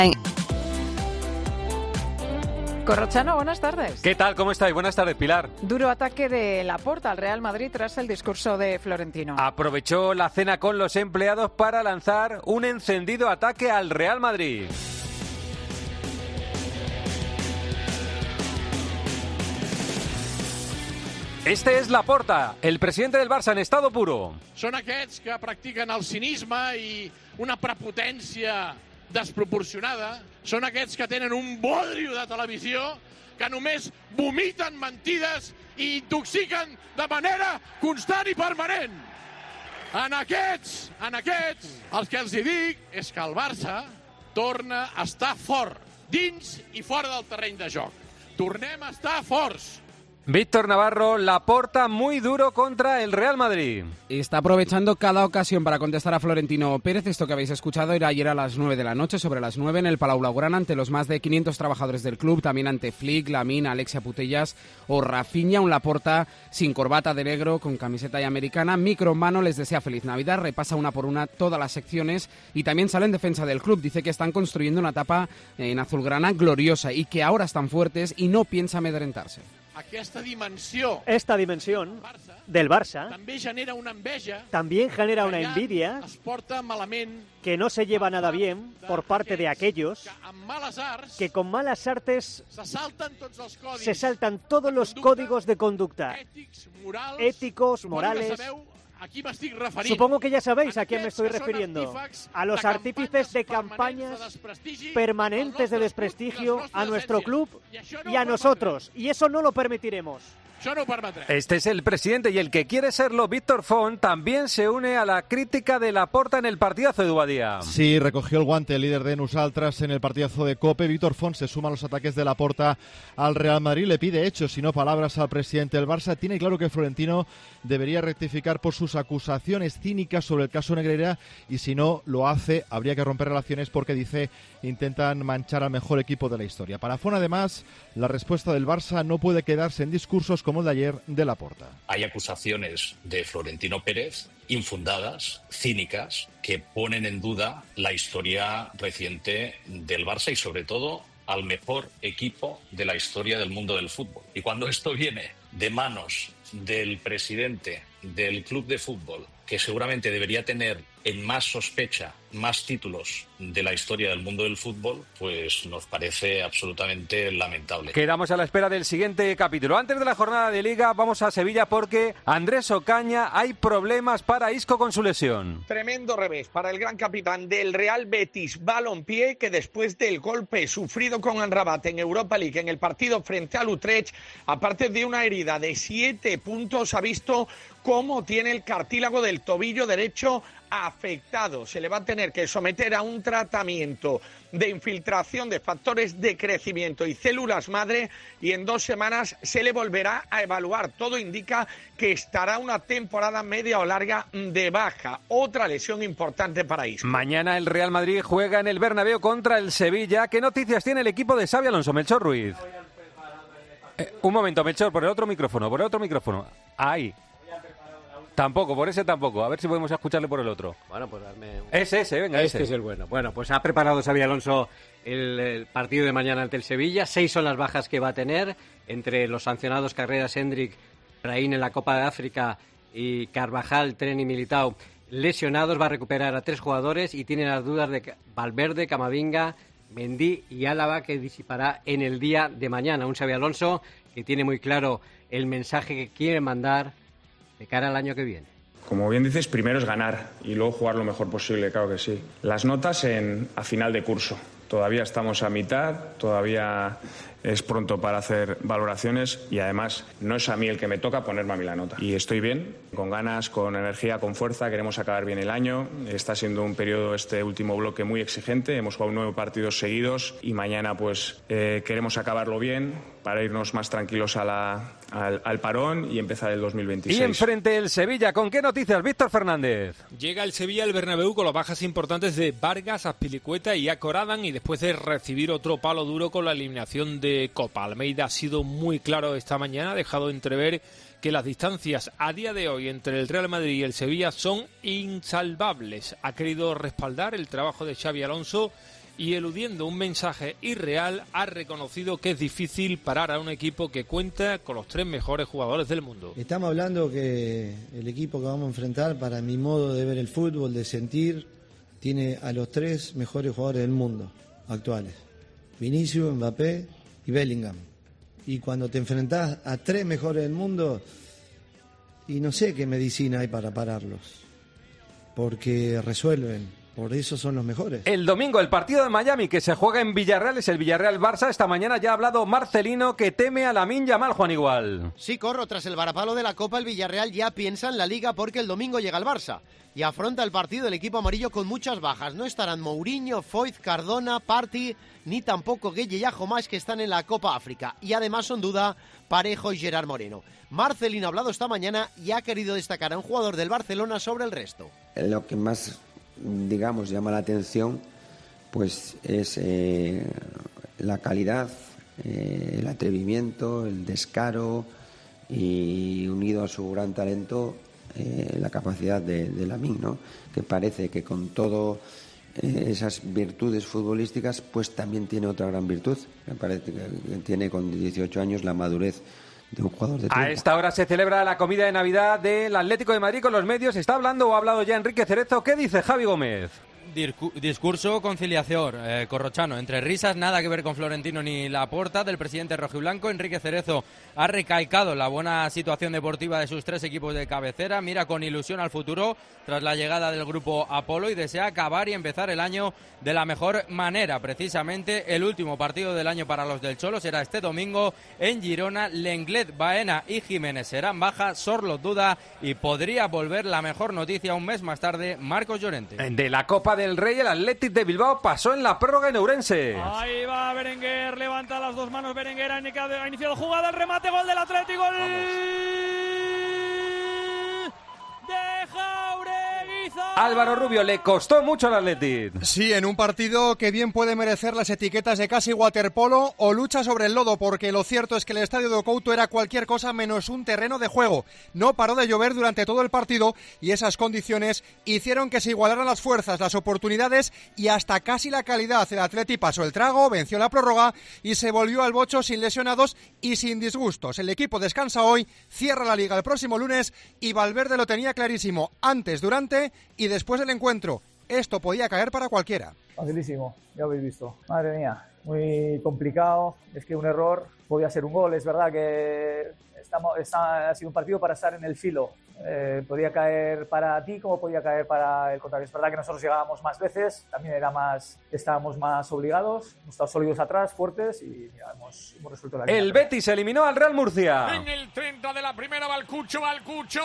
Corrochano, buenas tardes. ¿Qué tal? ¿Cómo estáis? Buenas tardes, Pilar. Duro ataque de Laporta al Real Madrid tras el discurso de Florentino. Aprovechó la cena con los empleados para lanzar un encendido ataque al Real Madrid. Este es Laporta, el presidente del Barça en estado puro. Són aquests que practiquen el cinisme i una prepotència desproporcionada. Són aquests que tenen un bodrio de televisió, que només vomiten mentides i intoxiquen de manera constant i permanent. En aquests, el que els dic és que el Barça torna a estar fort, dins i fora del terreny de joc. Tornem a estar forts. Víctor Navarro, Laporta muy duro contra el Real Madrid. Está aprovechando cada ocasión para contestar a Florentino Pérez. Esto que habéis escuchado era ayer a las 9 de la noche, sobre las 9 en el Palau Blaugrana, ante los más de 500 trabajadores del club, también ante Flick, Lamine, Alexia Putellas o Rafinha. Un Laporta sin corbata de negro, con camiseta y americana, micro en mano, les desea feliz Navidad, repasa una por una todas las secciones y también sale en defensa del club. Dice que están construyendo una etapa en azulgrana gloriosa y que ahora están fuertes y no piensa amedrentarse. Esta dimensión del Barça también genera una envidia que no se lleva nada bien por parte de aquellos que con malas artes se saltan todos los códigos de conducta éticos, morales. Supongo que ya sabéis a quién me estoy refiriendo. A los artífices de campañas permanentes de desprestigio a nuestro club y a nosotros. Y eso no lo permitiremos. Este es el presidente y el que quiere serlo, Víctor Font, también se une a la crítica de Laporta en el partidazo de Dubadía. Sí, recogió el guante el líder de Nusaltras en el partidazo de COPE. Víctor Font se suma a los ataques de Laporta al Real Madrid. Le pide hechos y no palabras al presidente del Barça. Tiene claro que Florentino debería rectificar por sus acusaciones cínicas sobre el caso Negreira y si no lo hace, habría que romper relaciones porque, dice, intentan manchar al mejor equipo de la historia. Para Font, además, la respuesta del Barça no puede quedarse en discursos como el de ayer de Laporta. Hay acusaciones de Florentino Pérez infundadas, cínicas, que ponen en duda la historia reciente del Barça y sobre todo al mejor equipo de la historia del mundo del fútbol. Y cuando esto viene de manos del presidente del club de fútbol, que seguramente debería tener en más sospecha más títulos de la historia del mundo del fútbol, pues nos parece absolutamente lamentable. Quedamos a la espera del siguiente capítulo. Antes de la jornada de Liga vamos a Sevilla porque Andrés Ocaña, hay problemas para Isco con su lesión. Tremendo revés para el gran capitán del Real Betis Balompié, que después del golpe sufrido con Amrabat en Europa League en el partido frente al Utrecht, aparte de una herida de 7 puntos, ha visto cómo tiene el cartílago del tobillo derecho afectado. Se le va a tener que someter a un tratamiento de infiltración de factores de crecimiento y células madre y en 2 semanas se le volverá a evaluar. Todo indica que estará una temporada media o larga de baja. Otra lesión importante para Isco. Mañana el Real Madrid juega en el Bernabéu contra el Sevilla. ¿Qué noticias tiene el equipo de Xabi Alonso? Melchor Ruiz. Un momento, Melchor, por el otro micrófono. Ahí. Tampoco, por ese tampoco. A ver si podemos escucharle por el otro. Bueno, pues darme... Ese, venga, este es el bueno. Bueno, pues ha preparado Xabi Alonso el partido de mañana ante el Sevilla. 6 son las bajas que va a tener. Entre los sancionados Carreras, Hendrik, Brahim en la Copa de África y Carvajal, Tren y Militao lesionados. Va a recuperar a 3 jugadores y tiene las dudas de Valverde, Camavinga, Mendy y Álava, que disipará en el día de mañana. Un Xabi Alonso que tiene muy claro el mensaje que quiere mandar de cara al año que viene. Como bien dices, primero es ganar y luego jugar lo mejor posible, claro que sí. Las notas a final de curso. Todavía estamos a mitad, todavía es pronto para hacer valoraciones y además no es a mí el que me toca ponerme a mí la nota. Y estoy bien, con ganas, con energía, con fuerza, queremos acabar bien el año. Está siendo un periodo, este último bloque, muy exigente. Hemos jugado 9 partidos seguidos y mañana pues queremos acabarlo bien para irnos más tranquilos al parón y empezar el 2026. Y enfrente el Sevilla, ¿con qué noticias, Víctor Fernández? Llega el Sevilla al Bernabéu con las bajas importantes de Vargas, Azpilicueta y Akoradan, y después de recibir otro palo duro con la eliminación de Copa. Almeida ha sido muy claro esta mañana, ha dejado entrever que las distancias a día de hoy entre el Real Madrid y el Sevilla son insalvables. Ha querido respaldar el trabajo de Xabi Alonso y eludiendo un mensaje irreal ha reconocido que es difícil parar a un equipo que cuenta con los 3 mejores jugadores del mundo. Estamos hablando que el equipo que vamos a enfrentar, para mi modo de ver el fútbol, de sentir, tiene a los 3 mejores jugadores del mundo actuales: Vinicius, Mbappé y Bellingham. Y cuando te enfrentás a 3 mejores del mundo, y no sé qué medicina hay para pararlos, porque resuelven. Por eso son los mejores. El domingo, el partido de Miami que se juega en Villarreal es el Villarreal-Barça. Esta mañana ya ha hablado Marcelino, que teme a Lamine Yamal, Juan Igual. Sí, Corro, tras el varapalo de la Copa, el Villarreal ya piensa en la Liga porque el domingo llega el Barça y afronta el partido del equipo amarillo con muchas bajas. No estarán Mourinho, Foyth, Cardona, Partey, ni tampoco Gueye y Ajomás, que están en la Copa África. Y además son duda Parejo y Gerard Moreno. Marcelino ha hablado esta mañana y ha querido destacar a un jugador del Barcelona sobre el resto. Lo que más, digamos, llama la atención pues es la calidad, el atrevimiento, el descaro y, unido a su gran talento, la capacidad de Lamine, ¿no? Que parece que con todo esas virtudes futbolísticas pues también tiene otra gran virtud. Me parece que tiene con 18 años la madurez de un jugador de 30. A esta hora se celebra la comida de Navidad del Atlético de Madrid con los medios. ¿Está hablando o ha hablado ya Enrique Cerezo? ¿Qué dice Javi Gómez? Discurso conciliación, Corrochano, entre risas, nada que ver con Florentino ni Laporta. Del presidente rojiblanco, Enrique Cerezo, ha recalcado la buena situación deportiva de sus 3 equipos de cabecera, mira con ilusión al futuro tras la llegada del grupo Apolo y desea acabar y empezar el año de la mejor manera. Precisamente el último partido del año para los del Cholo será este domingo en Girona. Lenglet, Baena y Jiménez serán baja, Sorloth duda y podría volver, la mejor noticia, un mes más tarde, Marcos Llorente. De la Copa del Rey, el Athletic de Bilbao pasó en la prórroga en Ourense. Ahí va Berenguer, levanta las 2 manos Berenguer, ha iniciado jugada, el remate, gol del Athletic, gol de Jauregui. Álvaro Rubio, le costó mucho al Athletic. Sí, en un partido que bien puede merecer las etiquetas de casi waterpolo o lucha sobre el lodo, porque lo cierto es que el estadio de Couto era cualquier cosa menos un terreno de juego. No paró de llover durante todo el partido y esas condiciones hicieron que se igualaran las fuerzas, las oportunidades y hasta casi la calidad. El Athletic pasó el trago, venció la prórroga y se volvió al bocho sin lesionados y sin disgustos. El equipo descansa hoy, cierra la Liga el próximo lunes y Valverde lo tenía clarísimo antes, durante y después del encuentro. Esto podía caer para cualquiera. Facilísimo, ya habéis visto. Madre mía, muy complicado. Es que un error podía ser un gol. Es verdad que ha sido un partido para estar en el filo. Podía caer para ti como podía caer para el contrario. Es verdad que nosotros llegábamos más veces, también estábamos más obligados, hemos estado sólidos atrás, fuertes y mira, hemos resuelto la liga. El Betis eliminó al Real Murcia. En el 30 de la primera va el Cucho, gol,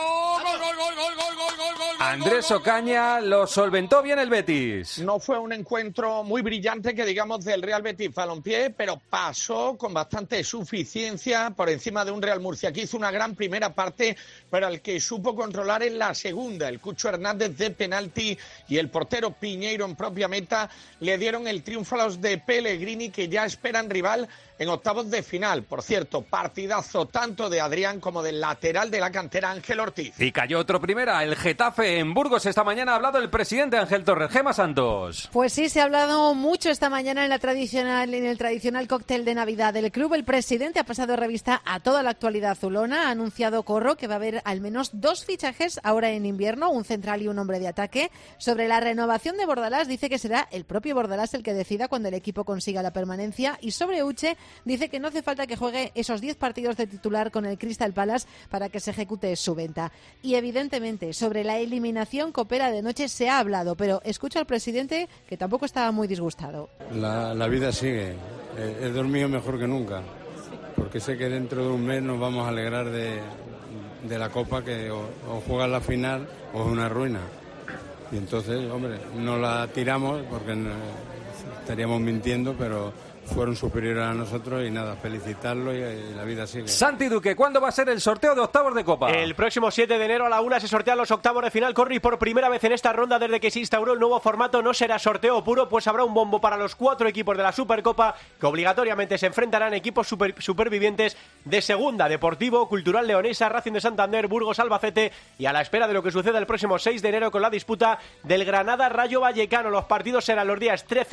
gol. Andrés Ocaña lo solventó bien el Betis. No fue un encuentro muy brillante que digamos del Real Betis Balompié, pero pasó con bastante suficiencia por encima de un Real Murcia que hizo una gran primera parte, pero al que supo controlar en la segunda. El Cucho Hernández de penalti y el portero Piñeiro en propia meta le dieron el triunfo a los de Pellegrini, que ya esperan rival en octavos de final. Por cierto, partidazo tanto de Adrián como del lateral de la cantera Ángel Ortiz. Y cayó otro primera, el Getafe en Burgos. Esta mañana ha hablado el presidente Ángel Torres. Gemma Santos. Pues sí, se ha hablado mucho esta mañana en el tradicional cóctel de Navidad del club. El presidente ha pasado revista a toda la actualidad azulona. Ha anunciado, Corro, que va a haber al menos 2 fichajes ahora en invierno, un central y un hombre de ataque. Sobre la renovación de Bordalás, dice que será el propio Bordalás el que decida cuando el equipo consiga la permanencia. Y sobre Uche, dice que no hace falta que juegue esos 10 partidos de titular con el Crystal Palace para que se ejecute su venta. Y evidentemente, sobre la eliminación copera de noche se ha hablado, pero escucho al presidente que tampoco estaba muy disgustado. La vida sigue. He dormido mejor que nunca, porque sé que dentro de un mes nos vamos a alegrar de la Copa, que o juega la final o es una ruina. Y entonces, hombre, no la tiramos porque estaríamos mintiendo, pero fueron superiores a nosotros y nada, felicitarlo y la vida sigue. Santi Duque, ¿cuándo va a ser el sorteo de octavos de Copa? El próximo 7 de enero a la 1 se sortean los octavos de final, Corri, por primera vez en esta ronda desde que se instauró el nuevo formato. No será sorteo puro, pues habrá un bombo para los 4 equipos de la Supercopa que obligatoriamente se enfrentarán equipos supervivientes de Segunda: Deportivo, Cultural Leonesa, Racing de Santander, Burgos, Albacete, y a la espera de lo que suceda el próximo 6 de enero con la disputa del Granada Rayo Vallecano. Los partidos serán los días 13, 14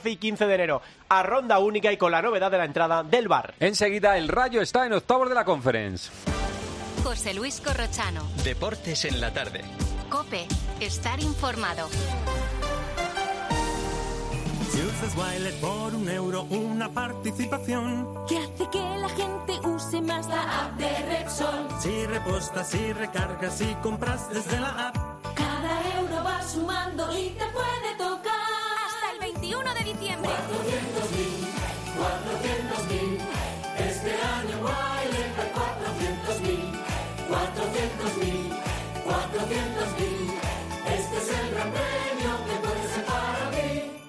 14 y 15 de enero, a ronda única y con la novedad de la entrada del VAR. Enseguida el Rayo está en octavos de la Conference. José Luis Corrochano. Deportes en la tarde. COPE. Estar informado. Si usas Wilet por €1, una participación que hace que la gente use más la app de Repsol. Si repostas, si recargas, si compras desde la app, cada euro va sumando y te puede tocar. Hasta el 21 de diciembre. 400.000. Este año Wilet hay 400.000. 400.000. Este es el gran premio que puede ser para mí.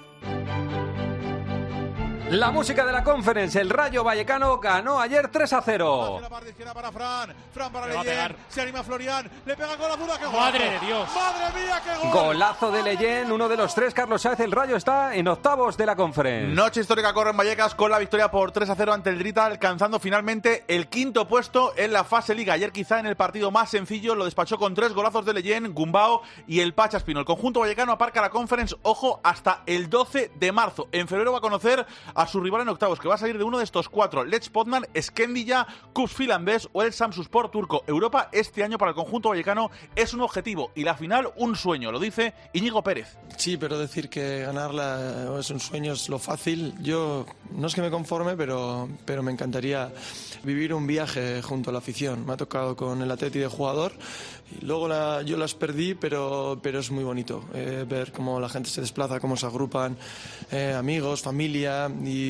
La música de la Conference, el Rayo Vallecano ganó ayer 3-0. La parte izquierda para Fran para Leyen, se anima Florian, le pega con la zurda, que ¡madre de Dios! ¡Madre mía, qué gol! Golazo de Leyen, uno de los tres, Carlos Sáez. El Rayo está en octavos de la Conference. Noche histórica corre en Vallecas con la victoria por 3-0 ante el Drita, alcanzando finalmente el quinto puesto en la fase Liga. Ayer quizá en el partido más sencillo lo despachó con 3 golazos de Leyen, Gumbao y el Pacha Espino. El conjunto vallecano aparca la Conference, ojo, hasta el 12 de marzo. En febrero va a conocer a su rival en octavos, que va a salir de uno de estos 4: Lech Poznan, Skendija, KuS finlandés o el Samsunspor turco. Europa este año para el conjunto vallecano es un objetivo y la final un sueño, lo dice Íñigo Pérez. Sí, pero decir que ganarla es un sueño es lo fácil. Yo no es que me conforme, pero me encantaría vivir un viaje junto a la afición. Me ha tocado con el Atleti de jugador y luego yo las perdí, pero es muy bonito ver cómo la gente se desplaza, cómo se agrupan, amigos, familia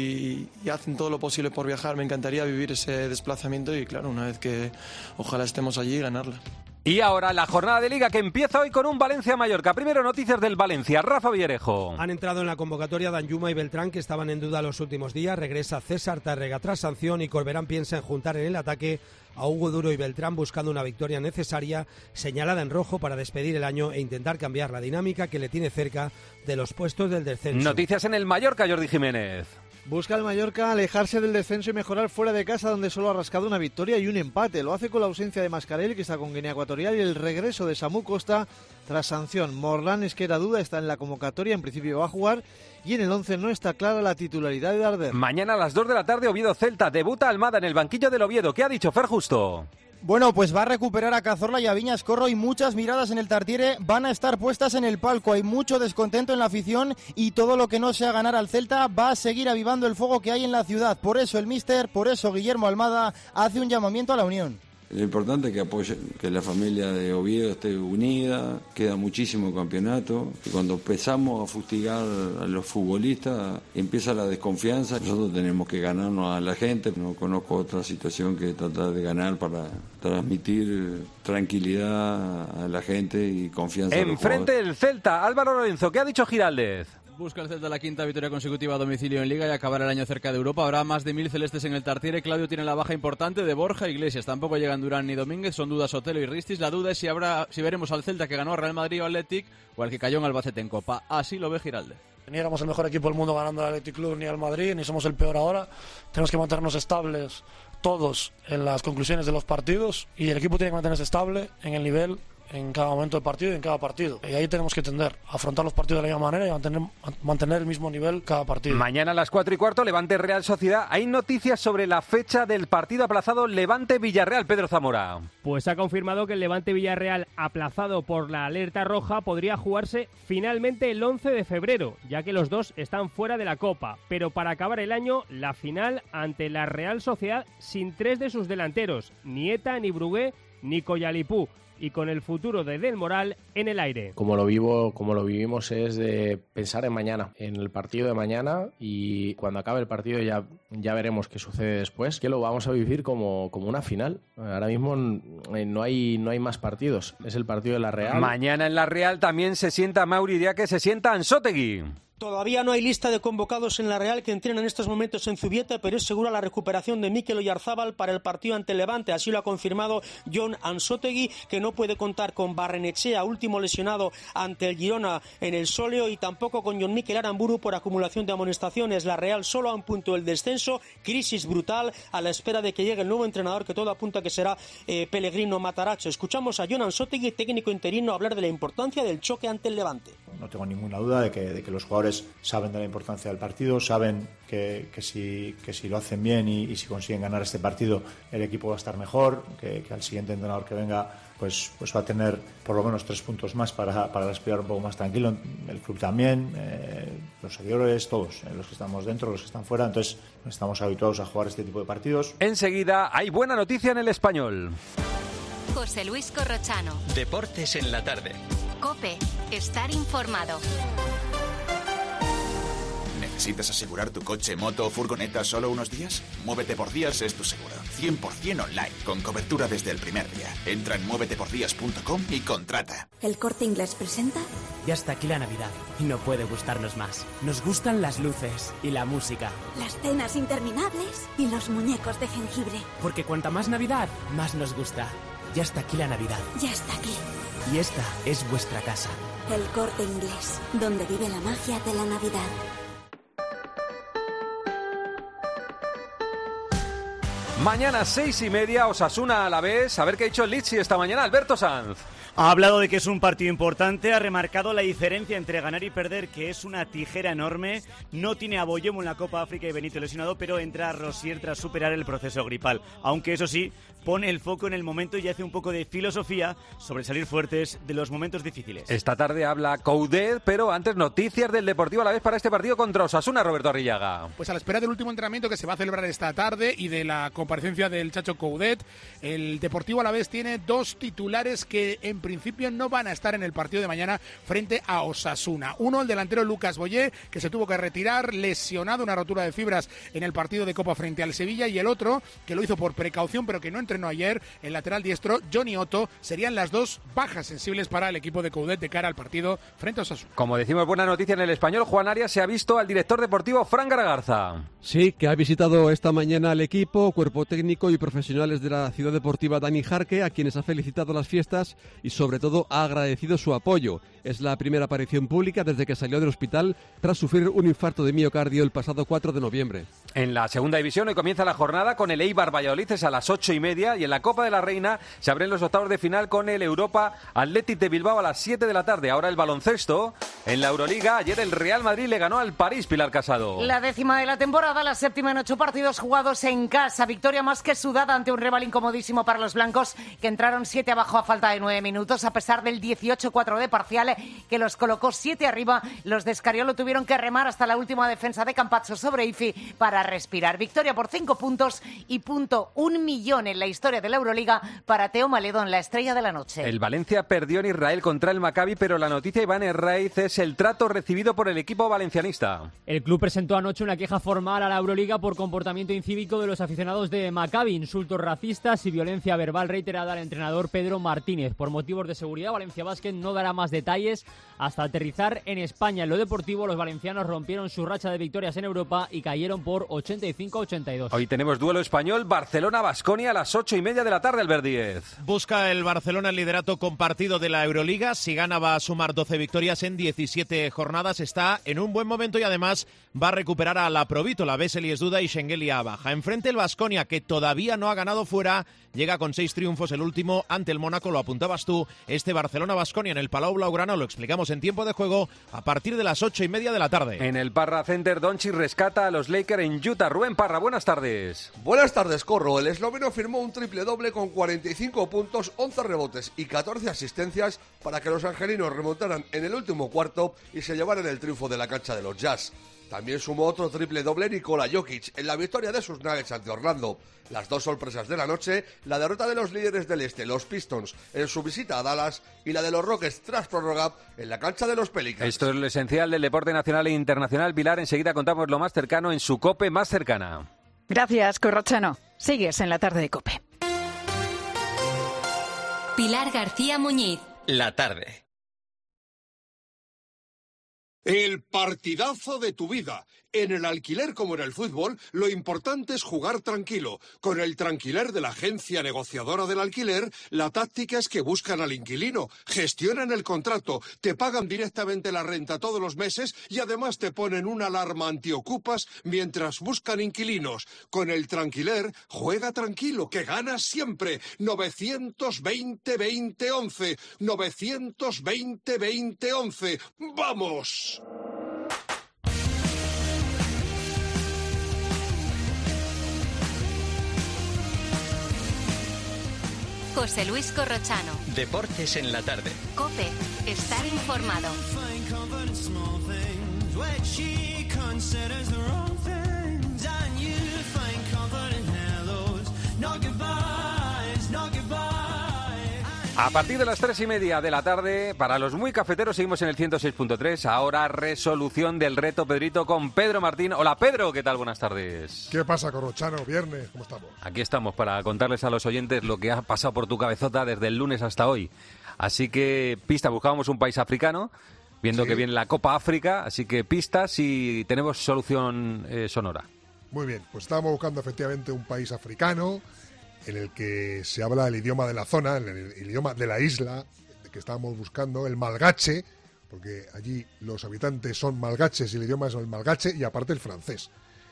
y hacen todo lo posible por viajar. Me encantaría vivir ese desplazamiento y claro, una vez que ojalá estemos allí, ganarla. Y ahora la jornada de Liga que empieza hoy con un Valencia-Mallorca. Primero noticias del Valencia. Rafa Villarejo. Han entrado en la convocatoria Danjuma y Beltrán, que estaban en duda los últimos días. Regresa César Tárrega tras sanción y Corberán piensa en juntar en el ataque a Hugo Duro y Beltrán buscando una victoria necesaria, señalada en rojo para despedir el año e intentar cambiar la dinámica que le tiene cerca de los puestos del descenso. Noticias en el Mallorca, Jordi Jiménez. Busca el Mallorca alejarse del descenso y mejorar fuera de casa, donde solo ha rascado una victoria y un empate. Lo hace con la ausencia de Mascarell, que está con Guinea Ecuatorial, y el regreso de Samu Costa tras sanción. Morlán, es que era duda, está en la convocatoria, en principio va a jugar, y en el 11 no está clara la titularidad de Darder. Mañana a las 2 de la tarde, Oviedo-Celta. Debuta Almada en el banquillo del Oviedo. ¿Qué ha dicho Fer Justo? Bueno, pues va a recuperar a Cazorla y a Viñas Corro, y muchas miradas en el Tartiere van a estar puestas en el palco. Hay mucho descontento en la afición y todo lo que no sea ganar al Celta va a seguir avivando el fuego que hay en la ciudad. Por eso el míster, por eso Guillermo Almada hace un llamamiento a la unión. Lo importante es que apoyen, que la familia de Oviedo esté unida, queda muchísimo campeonato, y cuando empezamos a fustigar a los futbolistas empieza la desconfianza. Nosotros tenemos que ganarnos a la gente, no conozco otra situación que tratar de ganar para transmitir tranquilidad a la gente y confianza. Enfrente del Celta, Álvaro Lorenzo, ¿qué ha dicho Giraldez? Busca el Celta la quinta victoria consecutiva a domicilio en Liga y acabar el año cerca de Europa. Habrá más de 1000 celestes en el Tartiere. Claudio tiene la baja importante de Borja Iglesias. Tampoco llegan Durán ni Domínguez. Son dudas Otelo y Ristis. La duda es si veremos al Celta que ganó a Real Madrid o Athletic o al que cayó en Albacete en Copa. Así lo ve Giraldez. Ni éramos el mejor equipo del mundo ganando al Athletic Club ni al Madrid, ni somos el peor ahora. Tenemos que mantenernos estables todos en las conclusiones de los partidos y el equipo tiene que mantenerse estable en el nivel en cada momento del partido y en cada partido. Y ahí tenemos que tender a afrontar los partidos de la misma manera y mantener el mismo nivel cada partido. Mañana a las 4:15, Levante Real Sociedad. Hay noticias sobre la fecha del partido aplazado Levante-Villarreal. Pedro Zamora. Pues ha confirmado que el Levante-Villarreal, aplazado por la alerta roja, podría jugarse finalmente el 11 de febrero, ya que los dos están fuera de la Copa. Pero para acabar el año, la final ante la Real Sociedad sin 3 de sus delanteros, ni Eta, ni Brugué, ni Collalipú, y con el futuro de Del Moral en el aire. Como lo vivimos es de pensar en mañana, en el partido de mañana, y cuando acabe el partido ya veremos qué sucede después, que lo vamos a vivir como una final. Ahora mismo no hay más partidos, es el partido de la Real. Mañana en la Real también se sienta Mauri Diaque, se sienta Ansótegui. Todavía no hay lista de convocados en la Real que entrenan en estos momentos en Zubieta, pero es segura la recuperación de Mikel Oyarzábal para el partido ante el Levante. Así lo ha confirmado Jon Ansótegui, que no puede contar con Barrenechea, último lesionado ante el Girona en el Sóleo, y tampoco con Jon Mikel Aramburu por acumulación de amonestaciones. La Real solo a un punto del descenso, crisis brutal a la espera de que llegue el nuevo entrenador, que todo apunta que será Pellegrino Matarazzo. Escuchamos a Jon Ansótegui, técnico interino, hablar de la importancia del choque ante el Levante. no tengo ninguna duda de que los jugadores saben de la importancia del partido, saben que si lo hacen bien y si consiguen ganar este partido, el equipo va a estar mejor, que al siguiente entrenador que venga pues va a tener por lo menos 3 puntos más para respirar un poco más tranquilo, el club también, los seguidores, todos, los que estamos dentro, los que están fuera. Entonces estamos habituados a jugar este tipo de partidos. Enseguida hay buena noticia en El Español. José Luis Corrochano. Deportes en la tarde. COPE. Estar informado. ¿Necesitas asegurar tu coche, moto o furgoneta solo unos días? Muévete por Días es tu seguro. 100% online, con cobertura desde el primer día. Entra en muévetepordías.com y contrata. ¿El Corte Inglés presenta? Ya está aquí la Navidad y no puede gustarnos más. Nos gustan las luces y la música. Las cenas interminables y los muñecos de jengibre. Porque cuanta más Navidad, más nos gusta. Ya está aquí la Navidad. Ya está aquí. Y esta es vuestra casa. El Corte Inglés, donde vive la magia de la Navidad. Mañana 6:30, Osasuna Alavés. A ver qué ha dicho el Litsi esta mañana, Alberto Sanz. Ha hablado de que es un partido importante, ha remarcado la diferencia entre ganar y perder, que es una tijera enorme. No tiene a Boyomo en la Copa África y Benito lesionado, pero entra a Rosier tras superar el proceso gripal. Aunque eso sí, pone el foco en el momento y hace un poco de filosofía sobre salir fuertes de los momentos difíciles. Esta tarde habla Coudet, pero antes noticias del Deportivo Alavés para este partido contra Osasuna, Roberto Arrillaga. Pues a la espera del último entrenamiento que se va a celebrar esta tarde y de la comparecencia del Chacho Coudet, el Deportivo Alavés tiene 2 titulares que en principio no van a estar en el partido de mañana frente a Osasuna. Uno, el delantero Lucas Boyé, que se tuvo que retirar lesionado, una rotura de fibras en el partido de Copa frente al Sevilla, y el otro, que lo hizo por precaución pero que no entrenó ayer, el lateral diestro Johnny Otto. Serían las 2 bajas sensibles para el equipo de Coudet de cara al partido frente a Osasuna. Como decimos, buena noticia en El Español. Juan Arias se ha visto al director deportivo Fran Garagarza. Sí, que ha visitado esta mañana al equipo, cuerpo técnico y profesionales de la ciudad deportiva Dani Jarque, a quienes ha felicitado las fiestas y sobre todo ha agradecido su apoyo. Es la primera aparición pública desde que salió del hospital tras sufrir un infarto de miocardio el pasado 4 de noviembre. En la segunda división hoy comienza la jornada con el Eibar Valladolid, es a las 8:30, y en la Copa de la Reina se abren los octavos de final con el Europa Athletic de Bilbao a las 7 de la tarde. Ahora el baloncesto. En la Euroliga, ayer el Real Madrid le ganó al París, Pilar Casado. La 10ª de la temporada, la 7ª en 8 partidos jugados en casa. Victoria más que sudada ante un rival incomodísimo para los blancos, que entraron 7 abajo a falta de 9 minutos, a pesar del 18-4 de parcial que los colocó 7 arriba. Los de Escariolo tuvieron que remar hasta la última defensa de Campazzo sobre Ifi para respirar. Victoria por 5 puntos y .1 millón en la historia de la Euroliga para Teo Maledón, la estrella de la noche. El Valencia perdió en Israel contra el Maccabi, pero la noticia, Iván Herraiz, es el trato recibido por el equipo valencianista. El club presentó anoche una queja formal a la Euroliga por comportamiento incívico de los aficionados de Maccabi, insultos racistas y violencia verbal reiterada al entrenador Pedro Martínez. Por motivos de seguridad, Valencia Basket no dará más detalles hasta aterrizar en España. En lo deportivo, los valencianos rompieron su racha de victorias en Europa y cayeron por 85-82. Hoy tenemos duelo español, Barcelona-Baskonia a las 8:30 de la tarde, Albert Díez. Busca el Barcelona el liderato compartido de la Euroliga. Si gana va a sumar 12 victorias en 17 jornadas. Está en un buen momento y además va a recuperar a la Provítola, Vesely es duda y Schengelia baja. Enfrente el Baskonia, que todavía no ha ganado fuera, llega con 6 triunfos, el último ante el Mónaco, lo apuntabas tú. Este Barcelona-Baskonia en el Palau Blaugrana lo explicamos en tiempo de juego a partir de las 8:30 de la tarde. En el Parra Center, Doncic rescata a los Lakers en Utah. Rubén Parra, buenas tardes. Buenas tardes, Corro. El esloveno firmó un triple doble con 45 puntos, 11 rebotes y 14 asistencias para que los angelinos remontaran en el último cuarto y se llevaran el triunfo de la cancha de los Jazz. También sumó otro triple doble Nikola Jokic en la victoria de sus Nuggets ante Orlando. Las 2 sorpresas de la noche, la derrota de los líderes del este, los Pistons, en su visita a Dallas, y la de los Rockets tras prórroga en la cancha de los Pelicans. Esto es lo esencial del deporte nacional e internacional. Pilar, enseguida contamos lo más cercano en su COPE más cercana. Gracias, Corrochano. Sigues en la tarde de COPE. Pilar García Muñiz. La tarde. El partidazo de tu vida. En el alquiler como en el fútbol, lo importante es jugar tranquilo. Con el Tranquiler de la agencia negociadora del alquiler, la táctica es que buscan al inquilino, gestionan el contrato, te pagan directamente la renta todos los meses y además te ponen una alarma antiocupas mientras buscan inquilinos. Con el Tranquiler, juega tranquilo, que ganas siempre. 920-2011. 920-2011. ¡Vamos! José Luis Corrochano. Deportes en la tarde. COPE. Estar informado. A partir de las 3:30 de la tarde, para los muy cafeteros, seguimos en el 106.3. Ahora, resolución del reto Pedrito con Pedro Martín. Hola, Pedro, ¿qué tal? Buenas tardes. ¿Qué pasa, Corrochano? Viernes, ¿cómo estamos? Aquí estamos para contarles a los oyentes lo que ha pasado por tu cabezota desde el lunes hasta hoy. Así que, pista, buscábamos un país africano, viendo que viene la Copa África, así que pistas y tenemos solución sonora. Muy bien, pues estábamos buscando efectivamente un país africano en el que se habla el idioma de la zona, el idioma de la isla que estábamos buscando, el malgache, porque allí los habitantes son malgaches y el idioma es el malgache y aparte el francés.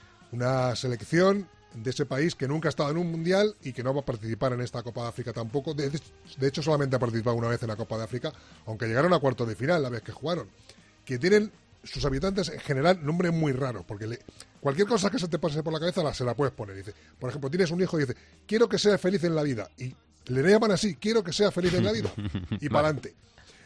Una selección de ese país que nunca ha estado en un mundial y que no va a participar en esta Copa de África tampoco. De hecho, solamente ha participado una vez en la Copa de África, aunque llegaron a cuartos de final la vez que jugaron. Que tienen sus habitantes en general nombres muy raros, porque cualquier cosa que se te pase por la cabeza se la puedes poner. Dice, por ejemplo, tienes un hijo y dice, quiero que sea feliz en la vida. Y le llaman así, quiero que sea feliz en la vida. Y para adelante.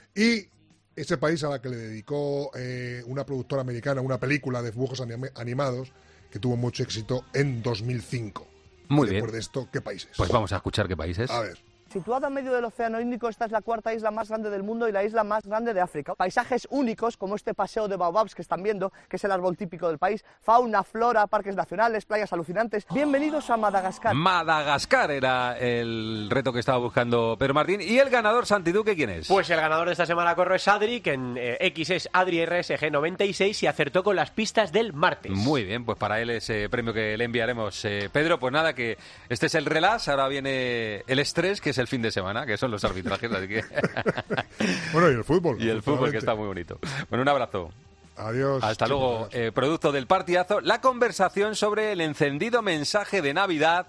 Y ese país a la que le dedicó una productora americana una película de dibujos animados que tuvo mucho éxito en 2005. Muy bien. Después de esto, ¿qué países? Pues vamos a escuchar qué países. A ver. Situada en medio del Océano Índico, esta es la cuarta isla más grande del mundo y la isla más grande de África. Paisajes únicos, como este paseo de baobabs que están viendo, que es el árbol típico del país, fauna, flora, parques nacionales, playas alucinantes. Bienvenidos a Madagascar. Madagascar era el reto que estaba buscando Pedro Martín. ¿Y el ganador, Santi Duque, quién es? Pues el ganador de esta semana, Corro, es Adri, que en X es AdriRSG96 y acertó con las pistas del martes. Muy bien, pues para él ese premio que le enviaremos. Pedro, pues nada, que este es el relax, ahora viene el estrés, que es el fin de semana, que son los arbitrajes, así que... Bueno, y el fútbol. Y el fútbol, que está muy bonito. Bueno, un abrazo. Adiós. Hasta luego. Producto del partidazo, la conversación sobre el encendido mensaje de Navidad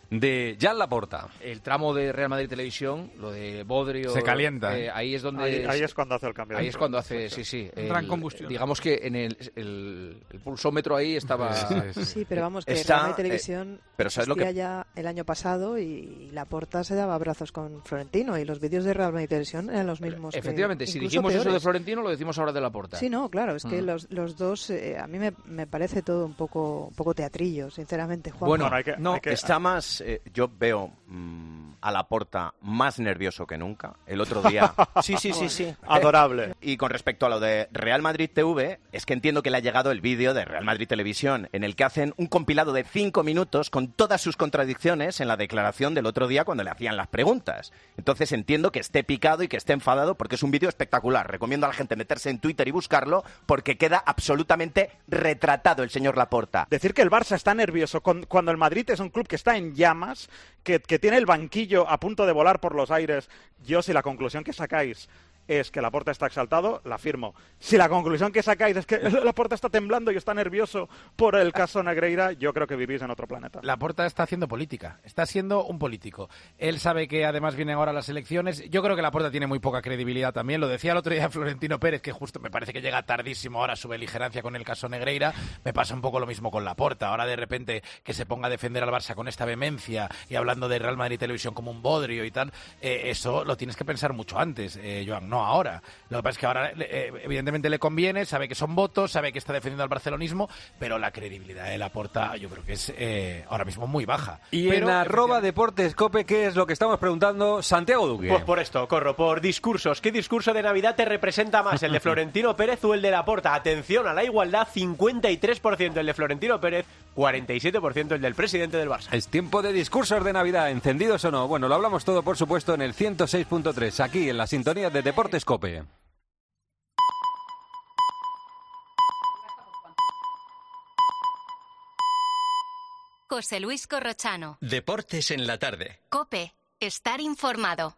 de Joan Laporta. El tramo de Real Madrid Televisión, lo de Bodrio... Se calienta. Ahí es donde... Ahí es cuando hace el cambio. Ahí es cuando hace, sí. Gran combustión. Digamos que en el pulsómetro ahí estaba... Sí, pero vamos, que Real Madrid Televisión existía ya el año pasado y Laporta se daba abrazos con Florentino y los vídeos de Real Madrid Televisión eran los mismos. Efectivamente, si dijimos peores. Eso de Florentino, lo decimos ahora de Laporta. Sí, no, claro, es que los dos, a mí me parece todo un poco teatrillo, sinceramente, Juan. Bueno, está más... yo veo a Laporta más nervioso que nunca. El otro día... Sí. Adorable. Y con respecto a lo de Real Madrid TV, es que entiendo que le ha llegado el vídeo de Real Madrid Televisión, en el que hacen un compilado de 5 minutos con todas sus contradicciones en la declaración del otro día cuando le hacían las preguntas. Entonces entiendo que esté picado y que esté enfadado porque es un vídeo espectacular. Recomiendo a la gente meterse en Twitter y buscarlo porque queda absolutamente retratado el señor Laporta. Decir que el Barça está nervioso cuando el Madrid es un club que está en llamas, que tiene el banquillo a punto de volar por los aires. Yo, si la conclusión que sacáis es que Laporta está exaltado, la firmo. Si la conclusión que sacáis es que Laporta está temblando y está nervioso por el caso Negreira, yo creo que vivís en otro planeta. Laporta está haciendo política, está siendo un político. Él sabe que además vienen ahora las elecciones. Yo creo que Laporta tiene muy poca credibilidad también. Lo decía el otro día Florentino Pérez, que justo me parece que llega tardísimo ahora su beligerancia con el caso Negreira. Me pasa un poco lo mismo con Laporta. Ahora de repente que se ponga a defender al Barça con esta vehemencia y hablando de Real Madrid Televisión como un bodrio y tal, eso lo tienes que pensar mucho antes, Joan, no ahora. Lo que pasa es que ahora evidentemente le conviene, sabe que son votos, sabe que está defendiendo al barcelonismo, pero la credibilidad de Laporta yo creo que es ahora mismo muy baja. Y en @DeportesCope, ¿qué es lo que estamos preguntando? Santiago Duque. Pues por esto, Corro, por discursos. ¿Qué discurso de Navidad te representa más, el de Florentino Pérez o el de Laporta? Atención a la igualdad, 53% el de Florentino Pérez, 47% el del presidente del Barça. Es tiempo de discursos de Navidad, encendidos o no. Bueno, lo hablamos todo, por supuesto, en el 106.3, aquí en la sintonía de Deportes Cope. José Luis Corrochano. Deportes en la tarde. COPE. Estar informado.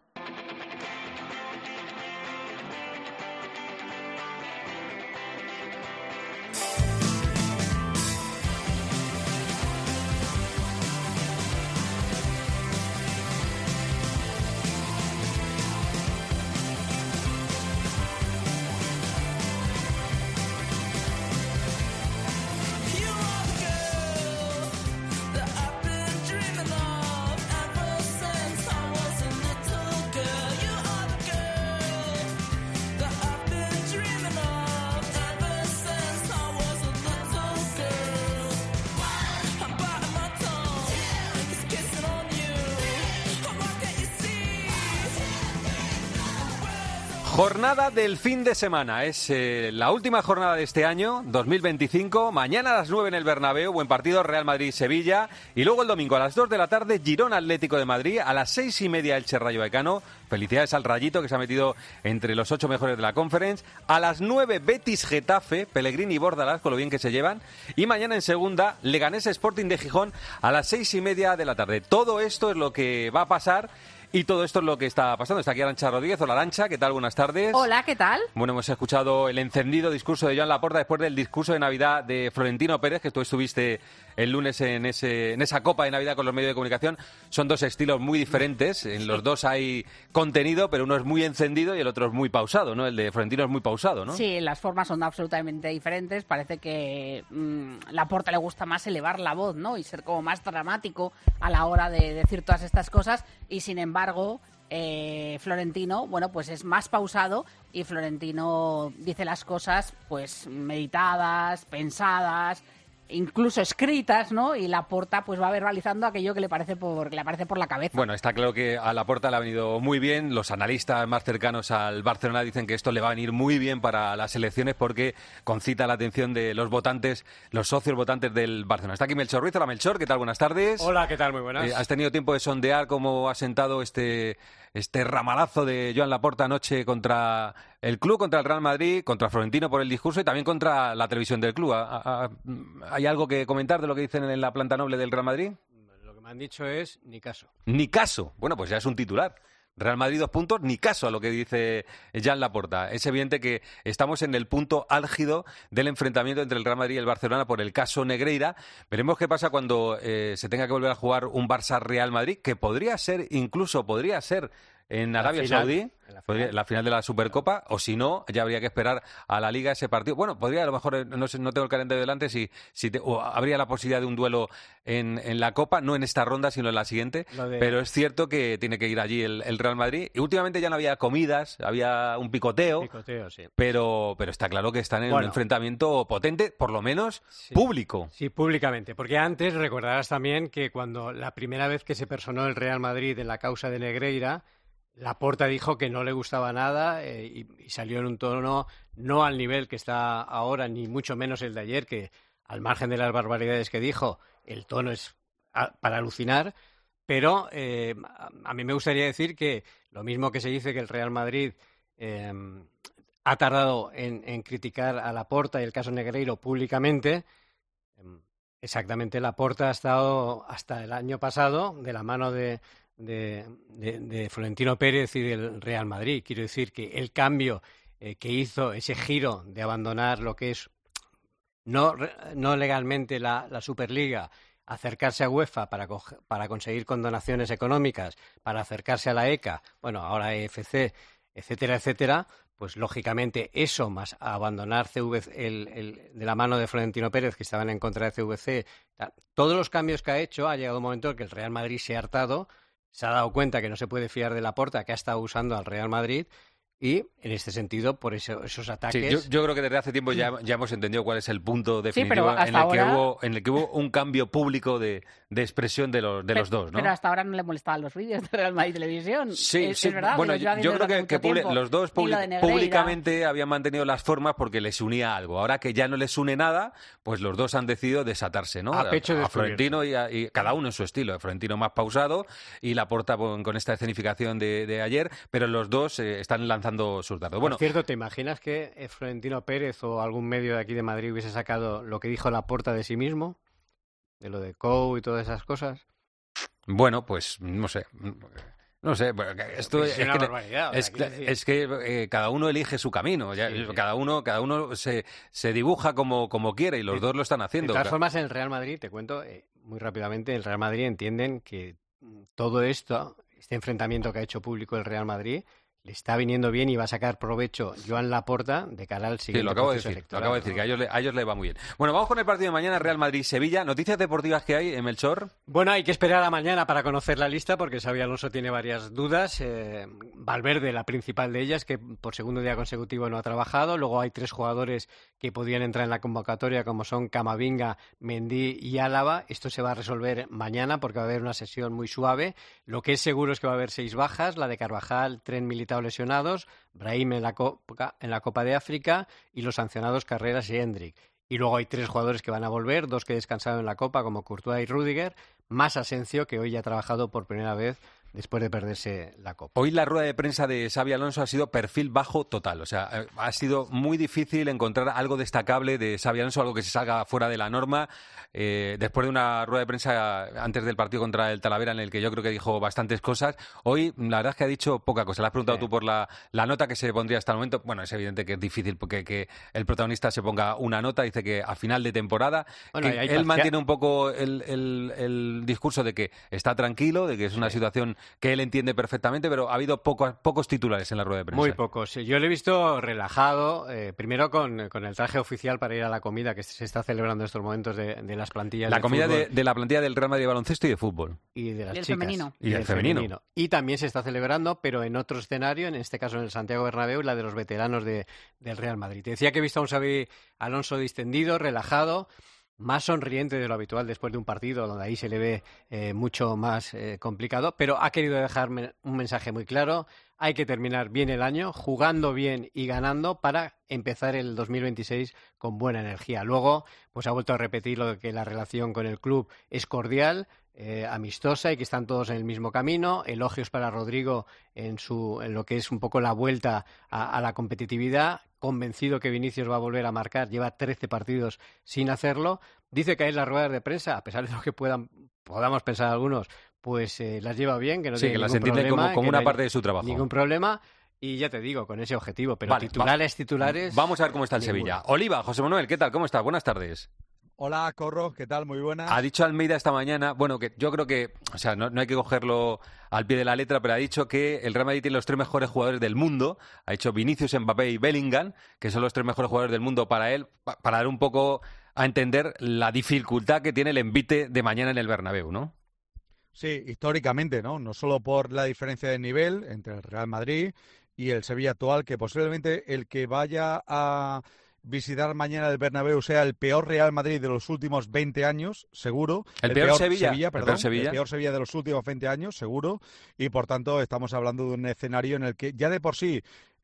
Jornada del fin de semana, es la última jornada de este año, 2025, mañana a las 9 en el Bernabéu, buen partido, Real Madrid-Sevilla, y luego el domingo a las 2 de la tarde, Girona Atlético de Madrid, a las 6:30 Elche Rayo Vallecano, felicidades al Rayito que se ha metido entre los 8 mejores de la Conference, a las 9 Betis Getafe, Pellegrini y Bordalás con lo bien que se llevan, y mañana en segunda, Leganés Sporting de Gijón a las 6:30 de la tarde. Todo esto es lo que va a pasar. Y todo esto es lo que está pasando. Está aquí Arantxa Rodríguez. Hola, Arantxa, ¿qué tal? Buenas tardes. Hola, ¿qué tal? Bueno, hemos escuchado el encendido discurso de Joan Laporta después del discurso de Navidad de Florentino Pérez, que tú estuviste el lunes en esa copa de Navidad con los medios de comunicación. Son dos estilos muy diferentes. En los dos hay contenido, pero uno es muy encendido y el otro es muy pausado, ¿no? El de Florentino es muy pausado, ¿no? Sí, las formas son absolutamente diferentes. Parece que Laporta le gusta más elevar la voz, ¿no? Y ser como más dramático a la hora de decir todas estas cosas. Y sin embargo, Florentino, bueno, pues es más pausado y Florentino dice las cosas pues meditadas, pensadas, incluso escritas, ¿no? Y Laporta pues va verbalizando aquello que le aparece por la cabeza. Bueno, está claro que a Laporta le ha venido muy bien. Los analistas más cercanos al Barcelona dicen que esto le va a venir muy bien para las elecciones porque concita la atención de los votantes, los socios votantes del Barcelona. Está aquí Melchor Ruiz. Hola, Melchor, ¿qué tal? Buenas tardes. Hola, ¿qué tal? Muy buenas. ¿Has tenido tiempo de sondear cómo ha sentado este ramalazo de Joan Laporta anoche contra el club, contra el Real Madrid, contra Florentino por el discurso y también contra la televisión del club? ¿Hay algo que comentar de lo que dicen en la planta noble del Real Madrid? Lo que me han dicho es ni caso. Ni caso. Bueno, pues ya es un titular. Real Madrid 2 puntos, ni caso a lo que dice Joan Laporta. Es evidente que estamos en el punto álgido del enfrentamiento entre el Real Madrid y el Barcelona por el caso Negreira. Veremos qué pasa cuando se tenga que volver a jugar un Barça-Real Madrid, que podría ser en Arabia Saudí, la final de la Supercopa, o si no, ya habría que esperar a la Liga ese partido. Bueno, podría, a lo mejor, no tengo el calendario delante, o habría la posibilidad de un duelo en la Copa, no en esta ronda, sino en la siguiente, pero es cierto que tiene que ir allí el Real Madrid. Y últimamente ya no había comidas, había un picoteo, sí. pero está claro que están en un enfrentamiento potente, por lo menos público. Sí, públicamente, porque antes recordarás también que cuando la primera vez que se personó el Real Madrid en la causa de Negreira, Laporta dijo que no le gustaba nada y salió en un tono no al nivel que está ahora, ni mucho menos el de ayer, que al margen de las barbaridades que dijo, el tono es para alucinar, pero a mí me gustaría decir que lo mismo que se dice que el Real Madrid ha tardado en criticar a Laporta y el caso Negreiro públicamente, exactamente Laporta ha estado hasta el año pasado de la mano de Florentino Pérez y del Real Madrid. Quiero decir que el cambio que hizo, ese giro de abandonar lo que es no legalmente la Superliga, acercarse a UEFA para conseguir condonaciones económicas, para acercarse a la ECA, bueno, ahora EFC, etcétera, etcétera, pues lógicamente eso más abandonar CVC, de la mano de Florentino Pérez, que estaban en contra de CVC, todos los cambios que ha hecho, ha llegado un momento en que el Real Madrid se ha hartado, se ha dado cuenta que no se puede fiar de Laporta, que ha estado usando al Real Madrid, y en este sentido, por esos ataques... Sí, yo creo que desde hace tiempo ya hemos entendido cuál es el punto definitivo en el que hubo un cambio público de expresión de los dos, ¿no? Pero hasta ahora no le molestaban los vídeos de Real Madrid Televisión. Sí, es verdad. Bueno, yo creo que los dos públicamente habían mantenido las formas porque les unía algo. Ahora que ya no les une nada, pues los dos han decidido desatarse, ¿no? A pecho a Florentino y cada uno en su estilo. Florentino más pausado y Laporta con esta escenificación de ayer, pero los dos están lanzando sus datos. Bueno, por cierto, ¿te imaginas que Florentino Pérez o algún medio de aquí de Madrid hubiese sacado lo que dijo Laporta de sí mismo? de lo de Cou y todas esas cosas. Bueno, pues no sé. No sé, esto es que cada uno elige su camino, cada uno se dibuja como quiere y los dos lo están haciendo. De todas formas, en el Real Madrid, te cuento muy rápidamente, el Real Madrid entienden que todo esto, este enfrentamiento que ha hecho público el Real Madrid, le está viniendo bien y va a sacar provecho Joan Laporta de cara al siguiente proceso electoral. Lo acabo de decir, que a ellos les va muy bien. Bueno, vamos con el partido de mañana, Real Madrid-Sevilla. ¿Noticias deportivas que hay, Melchor? Bueno, hay que esperar a mañana para conocer la lista porque Xabi Alonso tiene varias dudas. Valverde, la principal de ellas, que por segundo día consecutivo no ha trabajado. Luego hay 3 jugadores que podían entrar en la convocatoria, como son Camavinga, Mendy y Álava. Esto se va a resolver mañana porque va a haber una sesión muy suave. Lo que es seguro es que va a haber 6 bajas, la de Carvajal, Trent, Militao lesionados, Brahim en la Copa de África y los sancionados Carreras y Hendrik. Y luego hay 3 jugadores que van a volver, 2 que descansaron en la Copa, como Courtois y Rüdiger, más Asensio, que hoy ha trabajado por primera vez después de perderse la Copa. Hoy la rueda de prensa de Xabi Alonso ha sido perfil bajo total. O sea, ha sido muy difícil encontrar algo destacable de Xabi Alonso, algo que se salga fuera de la norma. Después de una rueda de prensa antes del partido contra el Talavera, en el que yo creo que dijo bastantes cosas, hoy la verdad es que ha dicho poca cosa. Le has preguntado tú por la nota que se pondría hasta el momento. Bueno, es evidente que es difícil porque que el protagonista se ponga una nota. Dice que a final de temporada él mantiene un poco el discurso de que está tranquilo, de que es una situación que él entiende perfectamente, pero ha habido pocos titulares en la rueda de prensa. Muy pocos. Yo lo he visto relajado, primero con el traje oficial para ir a la comida que se está celebrando en estos momentos de las plantillas. La comida de la plantilla del Real Madrid de baloncesto y de fútbol. Y de las chicas. Femenino. Y del femenino. Y también se está celebrando, pero en otro escenario, en este caso en el Santiago Bernabéu, la de los veteranos del Real Madrid. Te decía que he visto a un Xabi Alonso distendido, relajado, más sonriente de lo habitual después de un partido donde ahí se le ve mucho más complicado, pero ha querido dejarme un mensaje muy claro. Hay que terminar bien el año, jugando bien y ganando para empezar el 2026 con buena energía. Luego, pues ha vuelto a repetir lo de que la relación con el club es cordial, amistosa y que están todos en el mismo camino. Elogios para Rodrigo en lo que es un poco la vuelta a la competitividad. Convencido que Vinicius va a volver a marcar, lleva 13 partidos sin hacerlo. Dice que en las ruedas de prensa, a pesar de lo que podamos pensar algunos, pues las lleva bien, que no tiene ningún problema. Sí, que las entiende como una parte de su trabajo. Ningún problema. Y ya te digo, con ese objetivo. Pero vale, titulares... Vamos a ver cómo está el Sevilla. Oliva, José Manuel, ¿qué tal? ¿Cómo estás? Buenas tardes. Hola, Corro, ¿qué tal? Muy buenas. Ha dicho Almeida esta mañana, bueno, que yo creo que, o sea, no hay que cogerlo al pie de la letra, pero ha dicho que el Real Madrid tiene los 3 mejores jugadores del mundo. Ha dicho Vinicius, Mbappé y Bellingham, que son los 3 mejores jugadores del mundo para él, para dar un poco a entender la dificultad que tiene el envite de mañana en el Bernabéu, ¿no? Sí, históricamente, ¿no? No solo por la diferencia de nivel entre el Real Madrid y el Sevilla actual, que posiblemente el que vaya a visitar mañana el Bernabéu sea el peor Real Madrid de los últimos 20 años, seguro. El peor Sevilla, perdón. El peor Sevilla de los últimos 20 años, seguro. Y, por tanto, estamos hablando de un escenario en el que ya de por sí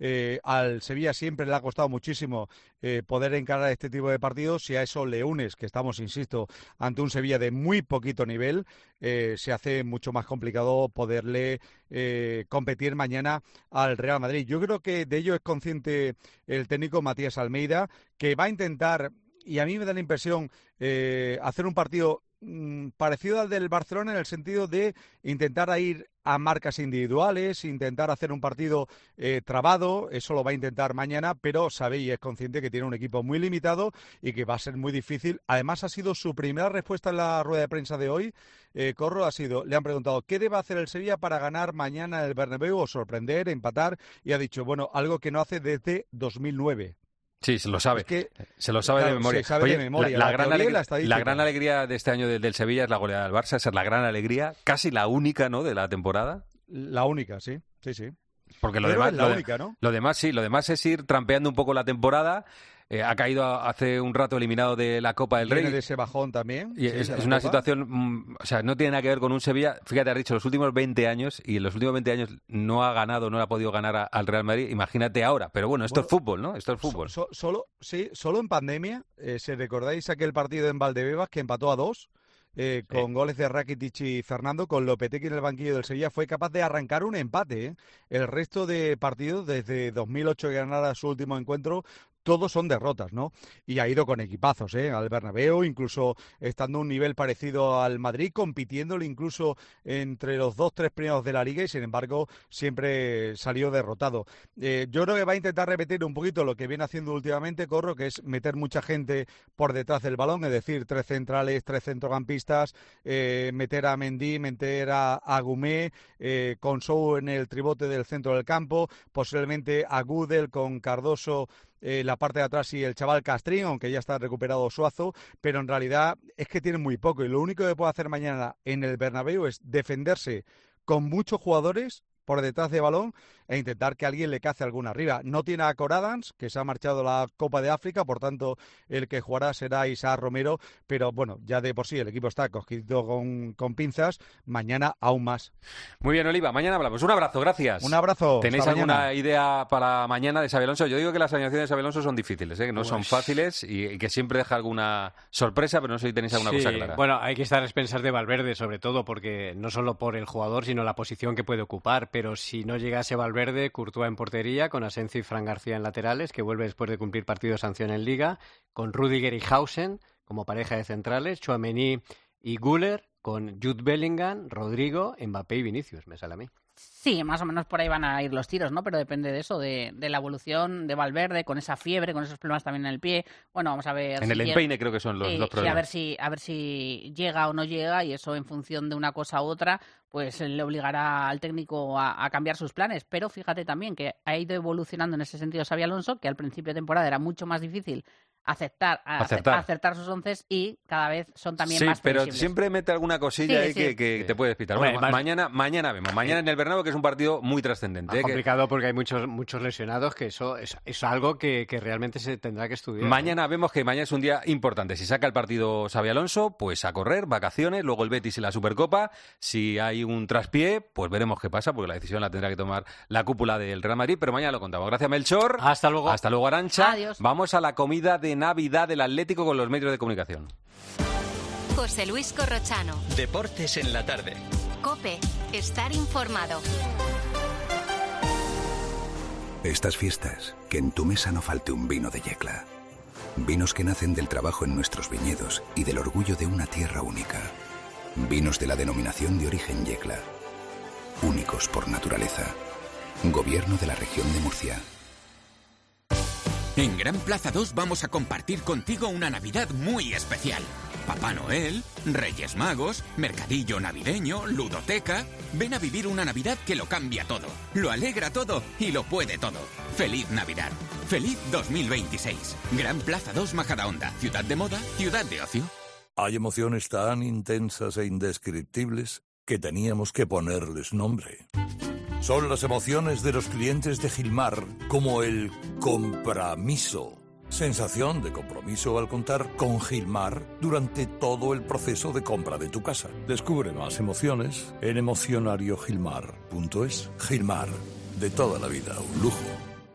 al Sevilla siempre le ha costado muchísimo poder encarar este tipo de partidos. Si a eso le unes, que estamos, insisto, ante un Sevilla de muy poquito nivel, se hace mucho más complicado poderle competir mañana al Real Madrid. Yo creo que de ello es consciente el técnico Matías Almeida, que va a intentar, y a mí me da la impresión, hacer un partido parecido al del Barcelona, en el sentido de intentar ir a marcas individuales, intentar hacer un partido trabado. Eso lo va a intentar mañana, pero sabe y es consciente que tiene un equipo muy limitado y que va a ser muy difícil. Además, ha sido su primera respuesta en la rueda de prensa de hoy. Corro, le han preguntado ¿qué debe hacer el Sevilla para ganar mañana el Bernabéu o sorprender, empatar? Y ha dicho, bueno, algo que no hace desde 2009. Sí, se lo sabe. Se lo sabe, claro, de memoria. Se sabe de memoria. La gran alegría de este año del Sevilla es la goleada del Barça. Esa es la gran alegría, casi la única, ¿no?, de la temporada. La única, sí. Porque lo demás es ir trampeando un poco la temporada. Ha caído hace un rato eliminado de la Copa del Rey. Viene de ese bajón también. Y es una situación, o sea, no tiene nada que ver con un Sevilla. Fíjate, has dicho los últimos 20 años, y en los últimos 20 años no ha podido ganar al Real Madrid. Imagínate ahora. Pero bueno, esto es fútbol, ¿no? Esto es fútbol. Solo en pandemia, si recordáis aquel partido en Valdebebas que empató a 2, con goles de Rakitic y Fernando, con Lopetegui en el banquillo del Sevilla, fue capaz de arrancar un empate. El resto de partidos, desde 2008 que ganara su último encuentro, todos son derrotas, ¿no? Y ha ido con equipazos, al Bernabéu, incluso estando a un nivel parecido al Madrid, compitiéndole incluso entre los 2-3 primeros de la Liga y, sin embargo, siempre salió derrotado. Yo creo que va a intentar repetir un poquito lo que viene haciendo últimamente, Corro, que es meter mucha gente por detrás del balón, es decir, 3 centrales, 3 centrocampistas, meter a Mendy, meter a Gumé, con Sou en el tribote del centro del campo, posiblemente a Gudel con Cardoso la parte de atrás y el chaval Castrín, aunque ya está recuperado Suazo, pero en realidad es que tienen muy poco y lo único que puede hacer mañana en el Bernabéu es defenderse con muchos jugadores por detrás de balón e intentar que alguien le cace alguna arriba. No tiene a Coradans, que se ha marchado a la Copa de África, por tanto el que jugará será Isaac Romero, pero bueno, ya de por sí el equipo está cogido con pinzas, mañana aún más. Muy bien, Oliva, mañana hablamos. Un abrazo, gracias. Un abrazo. ¿Tenéis alguna idea para mañana de Xabi Alonso? Yo digo que las alineaciones de Xabi Alonso son difíciles, que no son fáciles y que siempre deja alguna sorpresa, pero no sé si tenéis alguna cosa clara. Bueno, hay que estar a expensas de Valverde, sobre todo, porque no solo por el jugador, sino la posición que puede ocupar, pero si no llegase Valverde, Courtois en portería, con Asensio y Fran García en laterales, que vuelve después de cumplir partido de sanción en Liga, con Rüdiger y Hausen como pareja de centrales, Tchouaméni y Güler, con Jude Bellingham, Rodrigo, Mbappé y Vinicius, me sale a mí. Sí, más o menos por ahí van a ir los tiros, ¿no? Pero depende de eso, de la evolución de Valverde, con esa fiebre, con esos problemas también en el pie. Bueno, vamos a ver. En el empeine creo que son los problemas. Sí, a ver si llega o no llega, y eso en función de una cosa u otra, pues le obligará al técnico a cambiar sus planes. Pero fíjate también que ha ido evolucionando en ese sentido Xabi Alonso, que al principio de temporada era mucho más difícil acertar sus onces y cada vez son también más previsibles. Pero siempre mete alguna cosilla ahí que te puede despitar. Bueno, mañana vemos. Mañana en el Bernabéu, que es un partido muy trascendente. Es complicado porque hay muchos lesionados, que eso es algo que realmente se tendrá que estudiar. Mañana vemos que mañana es un día importante. Si saca el partido Xabi Alonso, pues a correr, vacaciones, luego el Betis y la Supercopa. Si hay un traspié, pues veremos qué pasa, porque la decisión la tendrá que tomar la cúpula del Real Madrid, pero mañana lo contamos. Gracias, Melchor. Hasta luego. Hasta luego, Arantxa. Adiós. Vamos a la comida de Navidad del Atlético con los medios de comunicación. José Luis Corrochano. Deportes en la tarde. COPE. Estar informado. Estas fiestas, que en tu mesa no falte un vino de Yecla. Vinos que nacen del trabajo en nuestros viñedos y del orgullo de una tierra única. Vinos de la denominación de origen Yecla. Únicos por naturaleza. Gobierno de la región de Murcia. En Gran Plaza 2 vamos a compartir contigo una Navidad muy especial. Papá Noel, Reyes Magos, mercadillo navideño, ludoteca. Ven a vivir una Navidad que lo cambia todo, lo alegra todo y lo puede todo. ¡Feliz Navidad! ¡Feliz 2026! Gran Plaza 2 Majadahonda. Ciudad de moda, ciudad de ocio. Hay emociones tan intensas e indescriptibles que teníamos que ponerles nombre. Son las emociones de los clientes de Gilmar, como el compromiso. Sensación de compromiso al contar con Gilmar durante todo el proceso de compra de tu casa. Descubre más emociones en emocionariogilmar.es. Gilmar, de toda la vida, un lujo.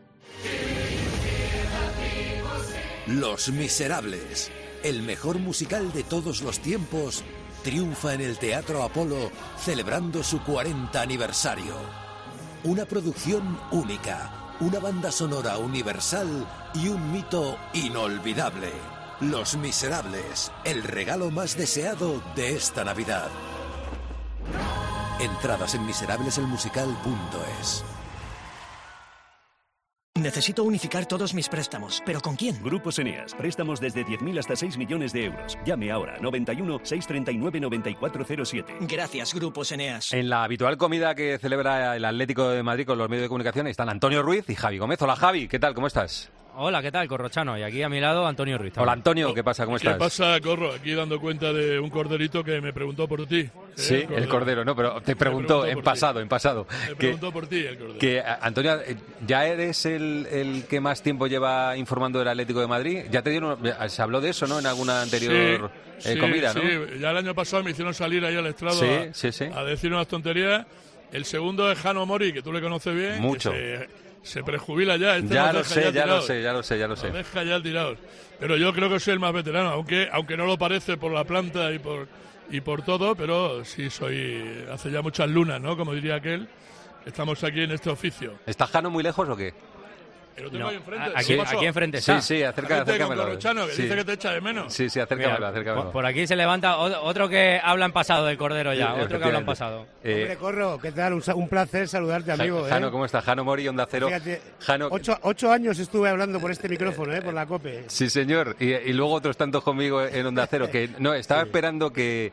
Los Miserables, el mejor musical de todos los tiempos, triunfa en el Teatro Apolo celebrando su 40 aniversario. Una producción única, una banda sonora universal y un mito inolvidable. Los Miserables, el regalo más deseado de esta Navidad. Entradas en miserableselmusical.es. Necesito unificar todos mis préstamos, ¿pero con quién? Grupos Eneas. Préstamos desde 10.000 hasta 6 millones de euros. Llame ahora, 91 639 9407. Gracias, Grupos Eneas. En la habitual comida que celebra el Atlético de Madrid con los medios de comunicación están Antonio Ruiz y Javi Gómez. Hola, Javi, ¿qué tal? ¿Cómo estás? Hola, ¿qué tal, Corrochano? Y aquí a mi lado, Antonio Ruiz. Hola, Antonio, ¿qué pasa? ¿Cómo estás? ¿Qué pasa, Corro? Aquí dando cuenta de un corderito que me preguntó por ti. Sí, el cordero, no, pero te preguntó en pasado. Me preguntó por ti el cordero. Que, Antonio, ¿ya eres el que más tiempo lleva informando del Atlético de Madrid? Ya te dieron, se habló de eso, ¿no? En alguna anterior comida, ¿no? Sí, ya el año pasado me hicieron salir ahí al estrado a decir unas tonterías. El segundo es Jano Mori, que tú le conoces bien. Mucho. Se prejubila ya. Ya lo sé. Nos deja ya tirados. Pero yo creo que soy el más veterano, aunque no lo parece por la planta y por todo, pero sí soy. Hace ya muchas lunas, ¿no? Como diría aquel. Estamos aquí en este oficio. ¿Está Jano muy lejos o qué? Lo tengo ahí enfrente. Aquí enfrente está. Sí, acércamelo. Corrochano, que dice que te echa de menos. Sí, acércamelo. Por aquí se levanta otro que habla en pasado del Cordero ya, otro que habla en pasado. Hombre, Corro, ¿qué tal? Un placer saludarte, amigo. Jano, ¿cómo estás? Jano Mori, Onda Cero. Fíjate, Jano... 8 años estuve hablando por este micrófono, por la COPE. Sí, señor. Y luego otros tantos conmigo en Onda Cero, que no, estaba esperando que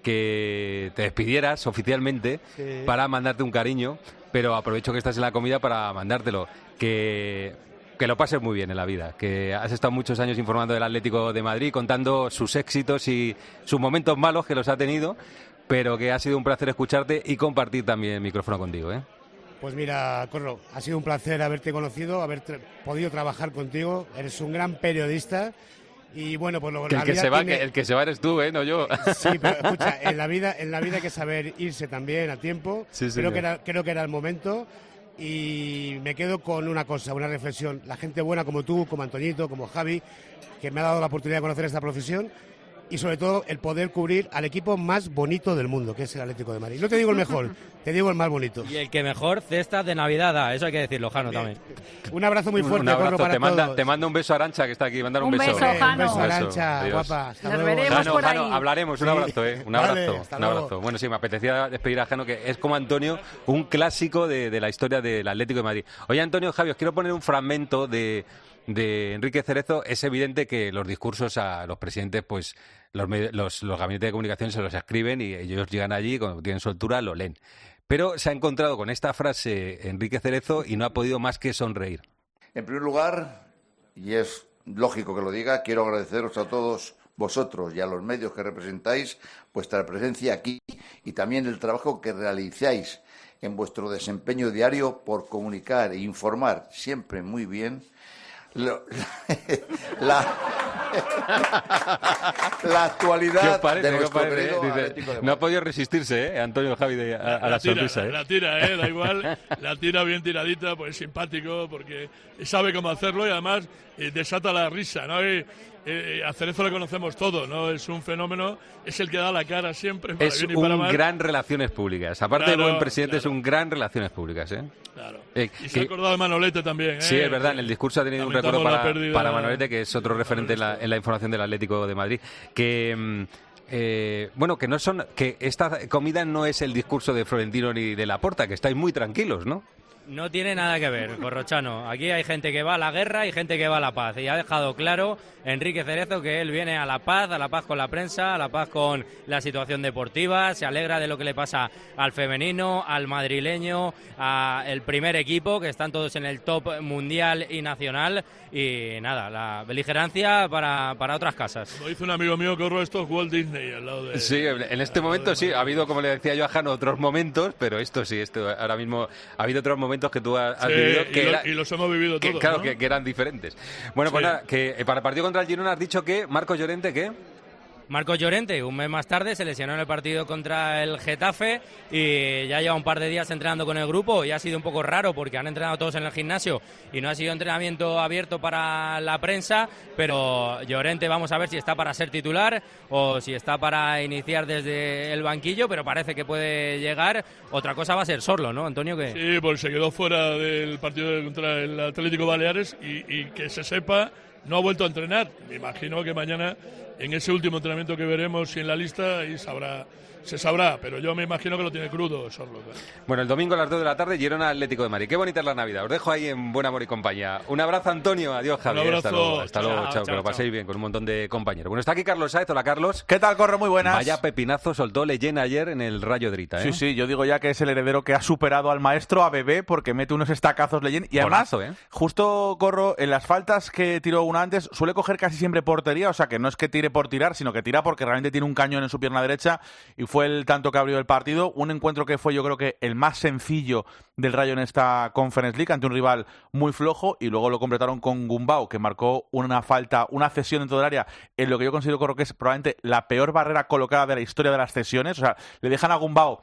te despidieras oficialmente para mandarte un cariño, pero aprovecho que estás en la comida para mandártelo. Que lo pases muy bien en la vida, que has estado muchos años informando del Atlético de Madrid, contando sus éxitos y sus momentos malos que los ha tenido, pero que ha sido un placer escucharte y compartir también el micrófono contigo, ¿eh? Pues mira, Corro, ha sido un placer haberte conocido, podido trabajar contigo, eres un gran periodista. Y bueno, pues el que se va eres tú, no yo. Sí, pero escucha, en la vida hay que saber irse también a tiempo. Sí, creo que era el momento. Y me quedo con una cosa, una reflexión. La gente buena como tú, como Antoñito, como Javi, que me ha dado la oportunidad de conocer esta profesión, y sobre todo el poder cubrir al equipo más bonito del mundo, que es el Atlético de Madrid. No te digo el mejor, te digo el más bonito. Y el que mejor cestas de Navidad da, eso hay que decirlo, Jano, también. Un abrazo muy fuerte, Corro, para todos. Te mando un beso a Arancha, que está aquí. Mandar un beso. Jano. Un beso, Arancha, guapa. Nos veremos por ahí. Jano, hablaremos. Un abrazo, Un abrazo. Bueno, sí, me apetecía despedir a Jano, que es como Antonio, un clásico de la historia del Atlético de Madrid. Oye, Antonio, Javi, os quiero poner un fragmento de Enrique Cerezo. Es evidente que los discursos a los presidentes, pues los gabinetes de comunicación se los escriben y ellos llegan allí, cuando tienen soltura, lo leen. Pero se ha encontrado con esta frase Enrique Cerezo y no ha podido más que sonreír. En primer lugar, y es lógico que lo diga, quiero agradeceros a todos vosotros y a los medios que representáis vuestra presencia aquí y también el trabajo que realizáis en vuestro desempeño diario por comunicar e informar siempre muy bien la actualidad de nuestro querido Atlético de Madrid. No ha podido resistirse, Antonio Javi, a la sonrisa. La tira, da igual, la tira bien tiradita, pues simpático, porque sabe cómo hacerlo y además desata la risa, ¿no? A Cerezo le conocemos todos, ¿no? Es un fenómeno, es el que da la cara siempre, para bien y para mal. Es un gran relaciones públicas. Aparte de buen presidente, es un gran relaciones públicas, ¿eh? Claro. Y se ha acordado de Manolete también, ¿eh? Sí, es verdad, en el discurso ha tenido un recuerdo para Manolete, que es otro referente en la información del Atlético de Madrid. Que esta comida no es el discurso de Florentino ni de Laporta, que estáis muy tranquilos, ¿no? No tiene nada que ver, Corrochano. Aquí hay gente que va a la guerra y gente que va a la paz. Y ha dejado claro Enrique Cerezo que él viene a la paz con la prensa, a la paz con la situación deportiva, se alegra de lo que le pasa al femenino, al madrileño, al primer equipo, que están todos en el top mundial y nacional. Y nada, la beligerancia para otras casas. Como dice un amigo mío, Corro, esto es Walt Disney al lado de... Sí, en este momento sí, ha habido, como le decía yo a Jano, otros momentos, pero esto ahora mismo ha habido otros momentos que tú has vivido y los hemos vivido todos, claro, ¿no? que eran diferentes. Bueno, pues nada, que para el partido contra el Girona has dicho que Marcos Llorente, ¿qué? Marcos Llorente, un mes más tarde, se lesionó en el partido contra el Getafe y ya lleva un par de días entrenando con el grupo y ha sido un poco raro porque han entrenado todos en el gimnasio y no ha sido entrenamiento abierto para la prensa, pero Llorente vamos a ver si está para ser titular o si está para iniciar desde el banquillo, pero parece que puede llegar. Otra cosa va a ser Sorlo, ¿no, Antonio? ¿Qué? Sí, porque se quedó fuera del partido contra el Atlético Baleares y que se sepa, no ha vuelto a entrenar. Me imagino que mañana, en ese último entrenamiento que veremos en la lista, ahí se sabrá, pero yo me imagino que lo tiene crudo Sorlo. Bueno, el domingo a las 2 de la tarde, Girona Atlético de Madrid. Qué bonita es la Navidad. Os dejo ahí en buen amor y compañía. Un abrazo, Antonio. Adiós, Javier. Un abrazo. Hasta luego. Chao, que lo paséis bien con un montón de compañeros. Bueno, está aquí Carlos Sáez. Hola, Carlos. ¿Qué tal, Corro? Muy buenas. Vaya pepinazo soltó Leyen ayer en el Rayo de Rita, ¿eh? Sí, yo digo ya que es el heredero que ha superado al maestro, a Bebé, porque mete unos estacazos Leyen. Y además, justo, Corro, en las faltas que tiró una antes, suele coger casi siempre portería, o sea, que no es que tire por tirar, sino que tira porque realmente tiene un cañón en su pierna derecha y fue el tanto que abrió el partido, un encuentro que fue yo creo que el más sencillo del Rayo en esta Conference League ante un rival muy flojo y luego lo completaron con Gumbau, que marcó una falta, una cesión dentro del área en lo que yo considero, Corro, que es probablemente la peor barrera colocada de la historia de las cesiones, o sea, le dejan a Gumbau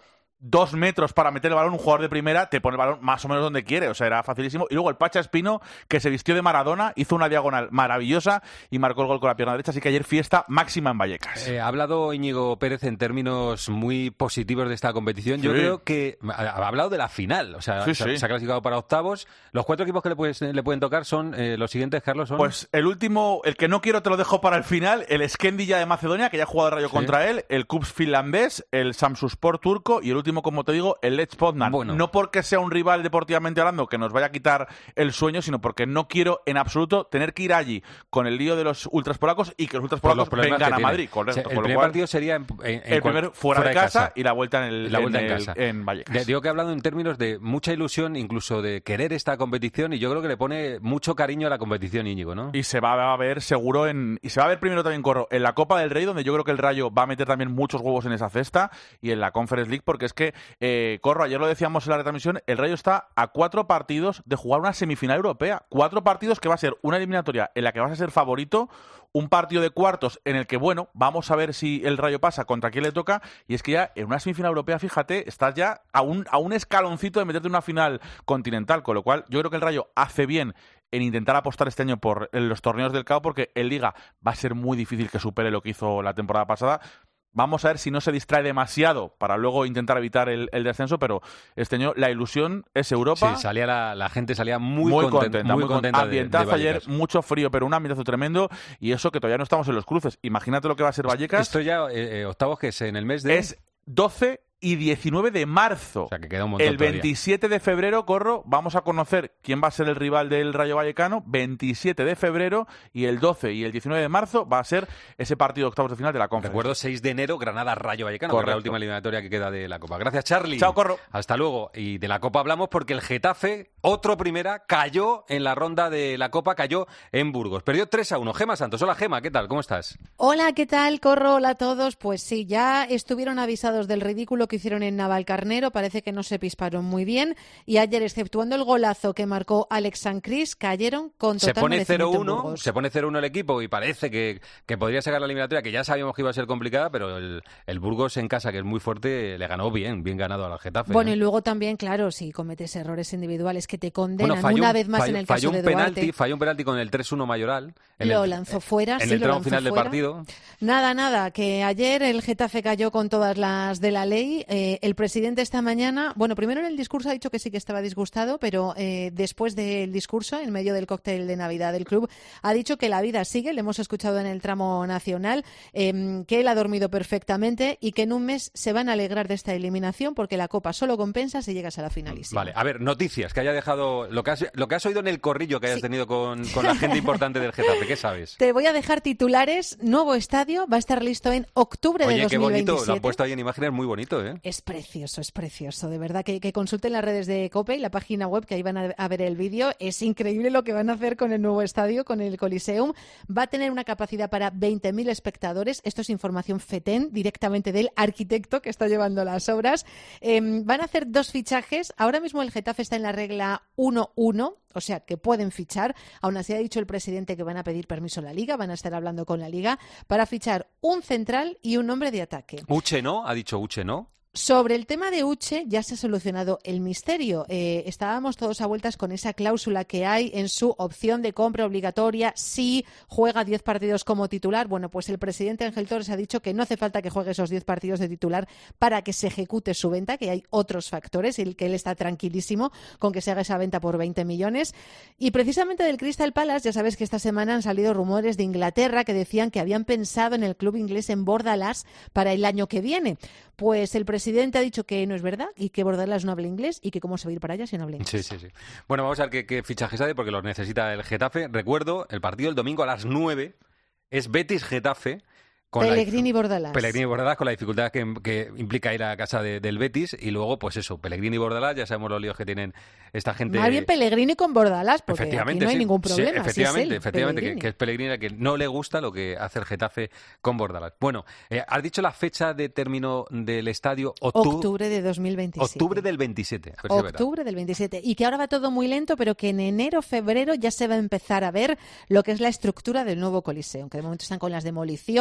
2 metros para meter el balón, un jugador de primera te pone el balón más o menos donde quiere, o sea, era facilísimo. Y luego el Pacha Espino, que se vistió de Maradona, hizo una diagonal maravillosa y marcó el gol con la pierna derecha, así que ayer fiesta máxima en Vallecas. Ha hablado Íñigo Pérez en términos muy positivos de esta competición. Yo creo que ha hablado de la final, o sea, se ha clasificado para octavos. Los 4 equipos que le pueden tocar son los siguientes, Carlos, son... Pues el último, el que no quiero te lo dejo para el final, el Skendija de Macedonia, que ya ha jugado el Rayo contra él, el KuPS finlandés, el Samsunspor turco y el último, como te digo, el Lech Poznan. Bueno. No porque sea un rival deportivamente hablando que nos vaya a quitar el sueño, sino porque no quiero en absoluto tener que ir allí con el lío de los ultras polacos y que los ultras polacos vengan a Madrid. Correcto, o sea, el primer partido sería el primer fuera de casa y la vuelta en casa. En Vallecas. Digo que he hablado en términos de mucha ilusión, incluso de querer esta competición, y yo creo que le pone mucho cariño a la competición, Íñigo, ¿no? Y se va a ver seguro y se va a ver primero también, Corro, en la Copa del Rey, donde yo creo que el Rayo va a meter también muchos huevos en esa cesta, y en la Conference League, porque es que, Corro, ayer lo decíamos en la retransmisión, el Rayo está a 4 partidos de jugar una semifinal europea. 4 partidos que va a ser una eliminatoria en la que vas a ser favorito, un partido de cuartos en el que, bueno, vamos a ver si el Rayo pasa, contra quién le toca, y es que ya en una semifinal europea, fíjate, estás ya a un escaloncito de meterte en una final continental, con lo cual yo creo que el Rayo hace bien en intentar apostar este año por los torneos del CAO, porque en Liga va a ser muy difícil que supere lo que hizo la temporada pasada. Vamos a ver si no se distrae demasiado para luego intentar evitar el descenso, pero este año la ilusión es Europa. Sí, la gente salía muy contenta. Ambientazo ayer, mucho frío, pero un ambientazo tremendo, y eso que todavía no estamos en los cruces. Imagínate lo que va a ser Vallecas. Esto ya, octavos, que es en el mes de... Es 12 y 19 de marzo. O sea, que queda un montón el 27 todavía. De febrero, Corro, vamos a conocer quién va a ser el rival del Rayo Vallecano. 27 de febrero, y el 12 y el 19 de marzo va a ser ese partido de octavos de final de la Conference. Recuerdo 6 de enero, Granada-Rayo Vallecano, que es la última eliminatoria que queda de la Copa. Gracias, Charlie. Chao, Corro. Hasta luego. Y de la Copa hablamos porque el Getafe, otro primera, cayó en la ronda de la Copa, cayó en Burgos. Perdió 3-1. Gema Santos. Hola, Gema, ¿qué tal? ¿Cómo estás? Hola, ¿qué tal, Corro? Hola a todos. Pues sí, ya estuvieron avisados del ridículo que hicieron en Navalcarnero. Parece que no se pisparon muy bien, y ayer, exceptuando el golazo que marcó Alex Sancris, cayeron con total merecimiento en Burgos. Se pone 0-1 el equipo y parece que podría sacar la eliminatoria, que ya sabíamos que iba a ser complicada, pero el Burgos en casa, que es muy fuerte, le ganó bien ganado al Getafe. Bueno, y luego también, claro, si cometes errores individuales que te condenan una vez más en el caso de Duarte. Falló un penalti con el 3-1 Mayoral. Lo lanzó fuera, en el tramo final del partido. Nada, que ayer el Getafe cayó con todas las de la ley. El presidente esta mañana, bueno, primero en el discurso ha dicho que sí que estaba disgustado, pero después del discurso, en medio del cóctel de Navidad del club, ha dicho que la vida sigue, le hemos escuchado en el tramo nacional, que él ha dormido perfectamente y que en un mes se van a alegrar de esta eliminación, porque la Copa solo compensa si llegas a la finalísima. Vale, a ver, noticias, que haya dejado lo que has oído en el corrillo que hayas tenido con la gente importante del Getafe, ¿qué sabes? Te voy a dejar titulares. Nuevo estadio, va a estar listo en octubre de 2027. Oye, qué bonito, lo han puesto ahí en imágenes, muy bonito, ¿eh? Es precioso, de verdad, que consulten las redes de COPE y la página web, que ahí van a ver el vídeo. Es increíble lo que van a hacer con el nuevo estadio, con el Coliseum. Va a tener una capacidad para 20.000 espectadores. Esto es información FETEN, directamente del arquitecto que está llevando las obras. Van a hacer 2 fichajes. Ahora mismo el Getafe está en la regla 1-1, o sea que pueden fichar. Aún así ha dicho el presidente que van a pedir permiso a la Liga, van a estar hablando con la Liga para fichar un central y un hombre de ataque. Uche, ¿no? Ha dicho Uche, ¿no? Sobre el tema de Uche ya se ha solucionado el misterio. Estábamos todos a vueltas con esa cláusula que hay en su opción de compra obligatoria si juega 10 partidos como titular. Bueno, pues el presidente Ángel Torres ha dicho que no hace falta que juegue esos 10 partidos de titular para que se ejecute su venta, que hay otros factores y que él está tranquilísimo con que se haga esa venta por 20 millones. Y precisamente del Crystal Palace, ya sabes que esta semana han salido rumores de Inglaterra que decían que habían pensado en el club inglés en Bordalas para el año que viene. Pues el presidente ha dicho que no es verdad y que Bordalas no habla inglés y que cómo se va a ir para allá si no habla inglés. Sí. Bueno, vamos a ver qué fichajes hay porque los necesita el Getafe. Recuerdo, el partido el domingo a las 9 es Betis-Getafe. Pellegrini y Bordalas. Pellegrini y Bordalas, con la dificultad que implica ir a casa del Betis. Y luego, pues eso, Pellegrini y Bordalas, ya sabemos los líos que tienen esta gente. Más bien Pellegrini con Bordalas, porque aquí no hay ningún problema. Sí, efectivamente, Pellegrini. que es Pellegrini, que no le gusta lo que hace el Getafe con Bordalas. Bueno, has dicho la fecha de término del estadio octubre de 2027. Octubre del 27. Octubre del 27. Y que ahora va todo muy lento, pero que en enero, febrero ya se va a empezar a ver lo que es la estructura del nuevo Coliseo, que de momento están con las demoliciones, que están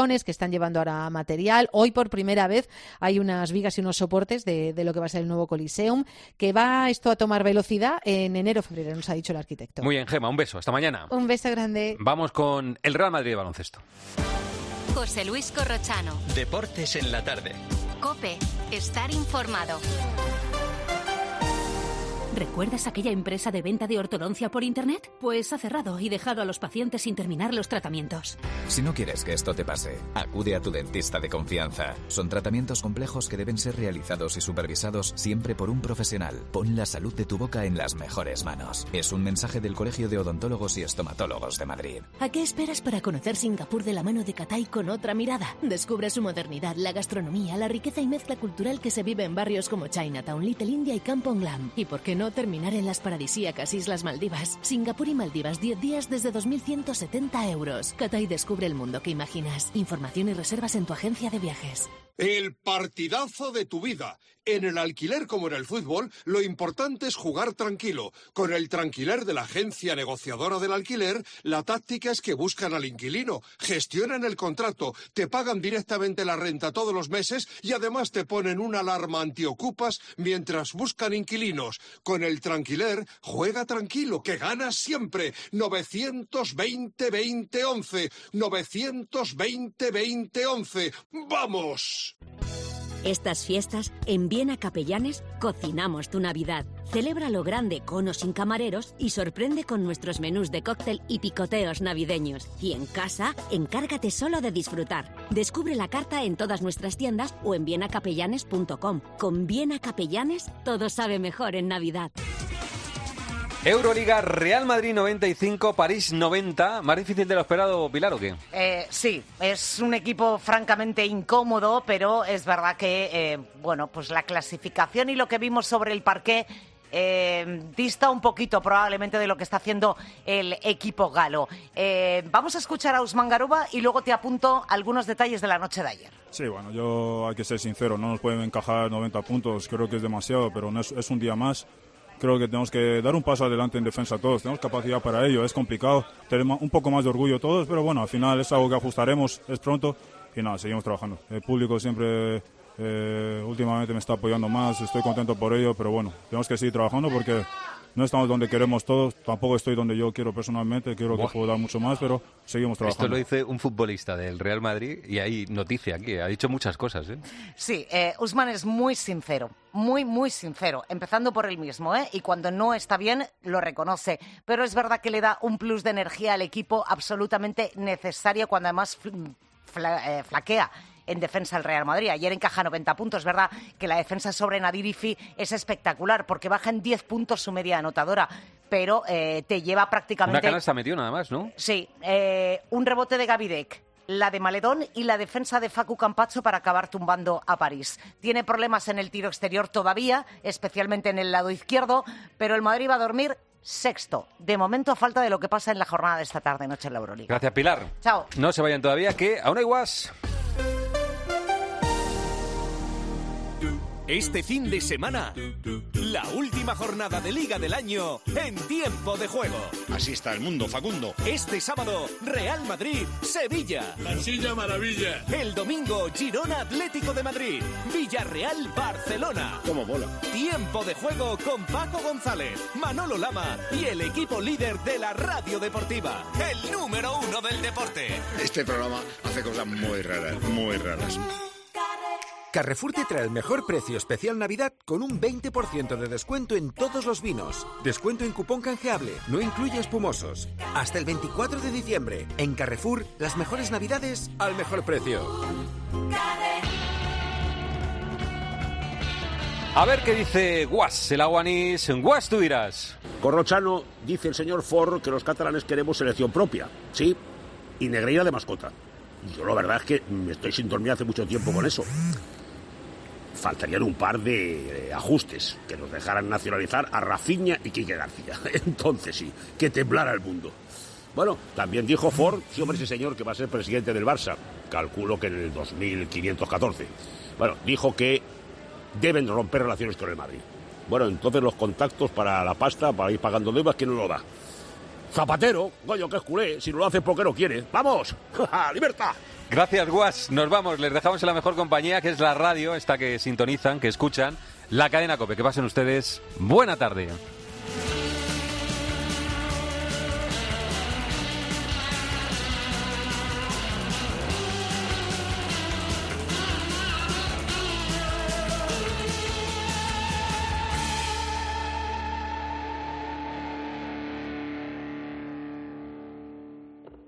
están llevando ahora material. Hoy por primera vez hay unas vigas y unos soportes de lo que va a ser el nuevo Coliseum, que va esto a tomar velocidad en enero-febrero, nos ha dicho el arquitecto. Muy bien, Gemma, un beso. Hasta mañana. Un beso grande. Vamos con el Real Madrid de baloncesto. José Luis Corrochano. Deportes en la tarde. COPE. Estar informado. ¿Recuerdas aquella empresa de venta de ortodoncia por Internet? Pues ha cerrado y dejado a los pacientes sin terminar los tratamientos. Si no quieres que esto te pase, acude a tu dentista de confianza. Son tratamientos complejos que deben ser realizados y supervisados siempre por un profesional. Pon la salud de tu boca en las mejores manos. Es un mensaje del Colegio de Odontólogos y Estomatólogos de Madrid. ¿A qué esperas para conocer Singapur de la mano de Cathay con otra mirada? Descubre su modernidad, la gastronomía, la riqueza y mezcla cultural que se vive en barrios como Chinatown, Little India y Kampong Glam. ¿Y por qué no terminar en las paradisíacas Islas Maldivas? Singapur y Maldivas, 10 días desde 2.170 euros. Cathay descubre el mundo que imaginas. Información y reservas en tu agencia de viajes. El partidazo de tu vida. En el alquiler como en el fútbol, lo importante es jugar tranquilo. Con el Tranquiler de la agencia negociadora del alquiler, la táctica es que buscan al inquilino, gestionan el contrato, te pagan directamente la renta todos los meses y además te ponen una alarma antiocupas mientras buscan inquilinos. Con el Tranquiler, juega tranquilo, que ganas siempre. 920-2011. 920-2011. ¡Vamos! Estas fiestas, en Viena Capellanes, cocinamos tu Navidad. Celebra lo grande con o sin camareros y sorprende con nuestros menús de cóctel y picoteos navideños. Y en casa, encárgate solo de disfrutar. Descubre la carta en todas nuestras tiendas o en vienacapellanes.com. Con Viena Capellanes, todo sabe mejor en Navidad. Euroliga, Real Madrid 95, París 90. ¿Más difícil de lo esperado, Pilar, o qué? Sí, es un equipo francamente incómodo, pero es verdad que, pues la clasificación y lo que vimos sobre el parqué dista un poquito probablemente de lo que está haciendo el equipo galo. Vamos a escuchar a Usman Garuba y luego te apunto algunos detalles de la noche de ayer. Sí, yo hay que ser sincero, no nos pueden encajar 90 puntos, creo que es demasiado, pero no es un día más. Creo que tenemos que dar un paso adelante en defensa todos. Tenemos capacidad para ello. Es complicado. Tenemos un poco más de orgullo todos, pero bueno, al final es algo que ajustaremos. Es pronto y nada, seguimos trabajando. El público siempre últimamente me está apoyando más. Estoy contento por ello, pero bueno, tenemos que seguir trabajando porque no estamos donde queremos todos. Tampoco estoy donde yo quiero personalmente. Quiero que puedo dar mucho más, pero seguimos trabajando. Esto lo dice un futbolista del Real Madrid y hay noticia aquí. Ha dicho muchas cosas, ¿eh? Sí, Usman es muy sincero. Muy, muy sincero, empezando por él mismo, y cuando no está bien lo reconoce, pero es verdad que le da un plus de energía al equipo absolutamente necesario cuando además flaquea en defensa el Real Madrid. Ayer encaja 90 puntos, es verdad que la defensa sobre Nadir Ifi es espectacular porque baja en 10 puntos su media anotadora, pero te lleva prácticamente... Una canasta metió nada más, ¿no? Sí, un rebote de Gavidec, la de Maledón y la defensa de Facu Campazzo para acabar tumbando a París. Tiene problemas en el tiro exterior todavía, especialmente en el lado izquierdo, pero el Madrid va a dormir sexto. De momento, a falta de lo que pasa en la jornada de esta tarde-noche en la Euroliga. Gracias, Pilar. Chao. No se vayan todavía, que aún hay guas. Este fin de semana, la última jornada de Liga del año en Tiempo de Juego. Así está el mundo, Facundo. Este sábado, Real Madrid, Sevilla. Marsella Maravilla. El domingo, Girona Atlético de Madrid. Villarreal, Barcelona. Como bola. Tiempo de Juego con Paco González, Manolo Lama y el equipo líder de la radio deportiva. El número 1 del deporte. Este programa hace cosas muy raras, muy raras. Carrefour te trae el mejor precio especial Navidad con un 20% de descuento en todos los vinos. Descuento en cupón canjeable, no incluye espumosos. Hasta el 24 de diciembre. En Carrefour, las mejores Navidades al mejor precio. A ver qué dice Guas, el aguanís. Guas, tú dirás. Corrochano, dice el señor Ford que los catalanes queremos selección propia. Sí, y Negreira de mascota. Yo la verdad es que me estoy sin dormir hace mucho tiempo con eso. Faltarían un par de ajustes, que nos dejaran nacionalizar a Rafinha y Quique García. Entonces sí, que temblara el mundo. Bueno, también dijo Ford, sí hombre, ese señor que va a ser presidente del Barça, calculo que en el 2514. Bueno, dijo que deben romper relaciones con el Madrid. Bueno, entonces los contactos para la pasta, para ir pagando deudas, ¿quién nos lo da? Zapatero, coño, que es culé, si no lo hace porque no quiere. ¡Vamos! ¡Libertad! Gracias, Guas. Nos vamos. Les dejamos en la mejor compañía, que es la radio, esta que sintonizan, que escuchan, la cadena COPE. Que pasen ustedes buena tarde.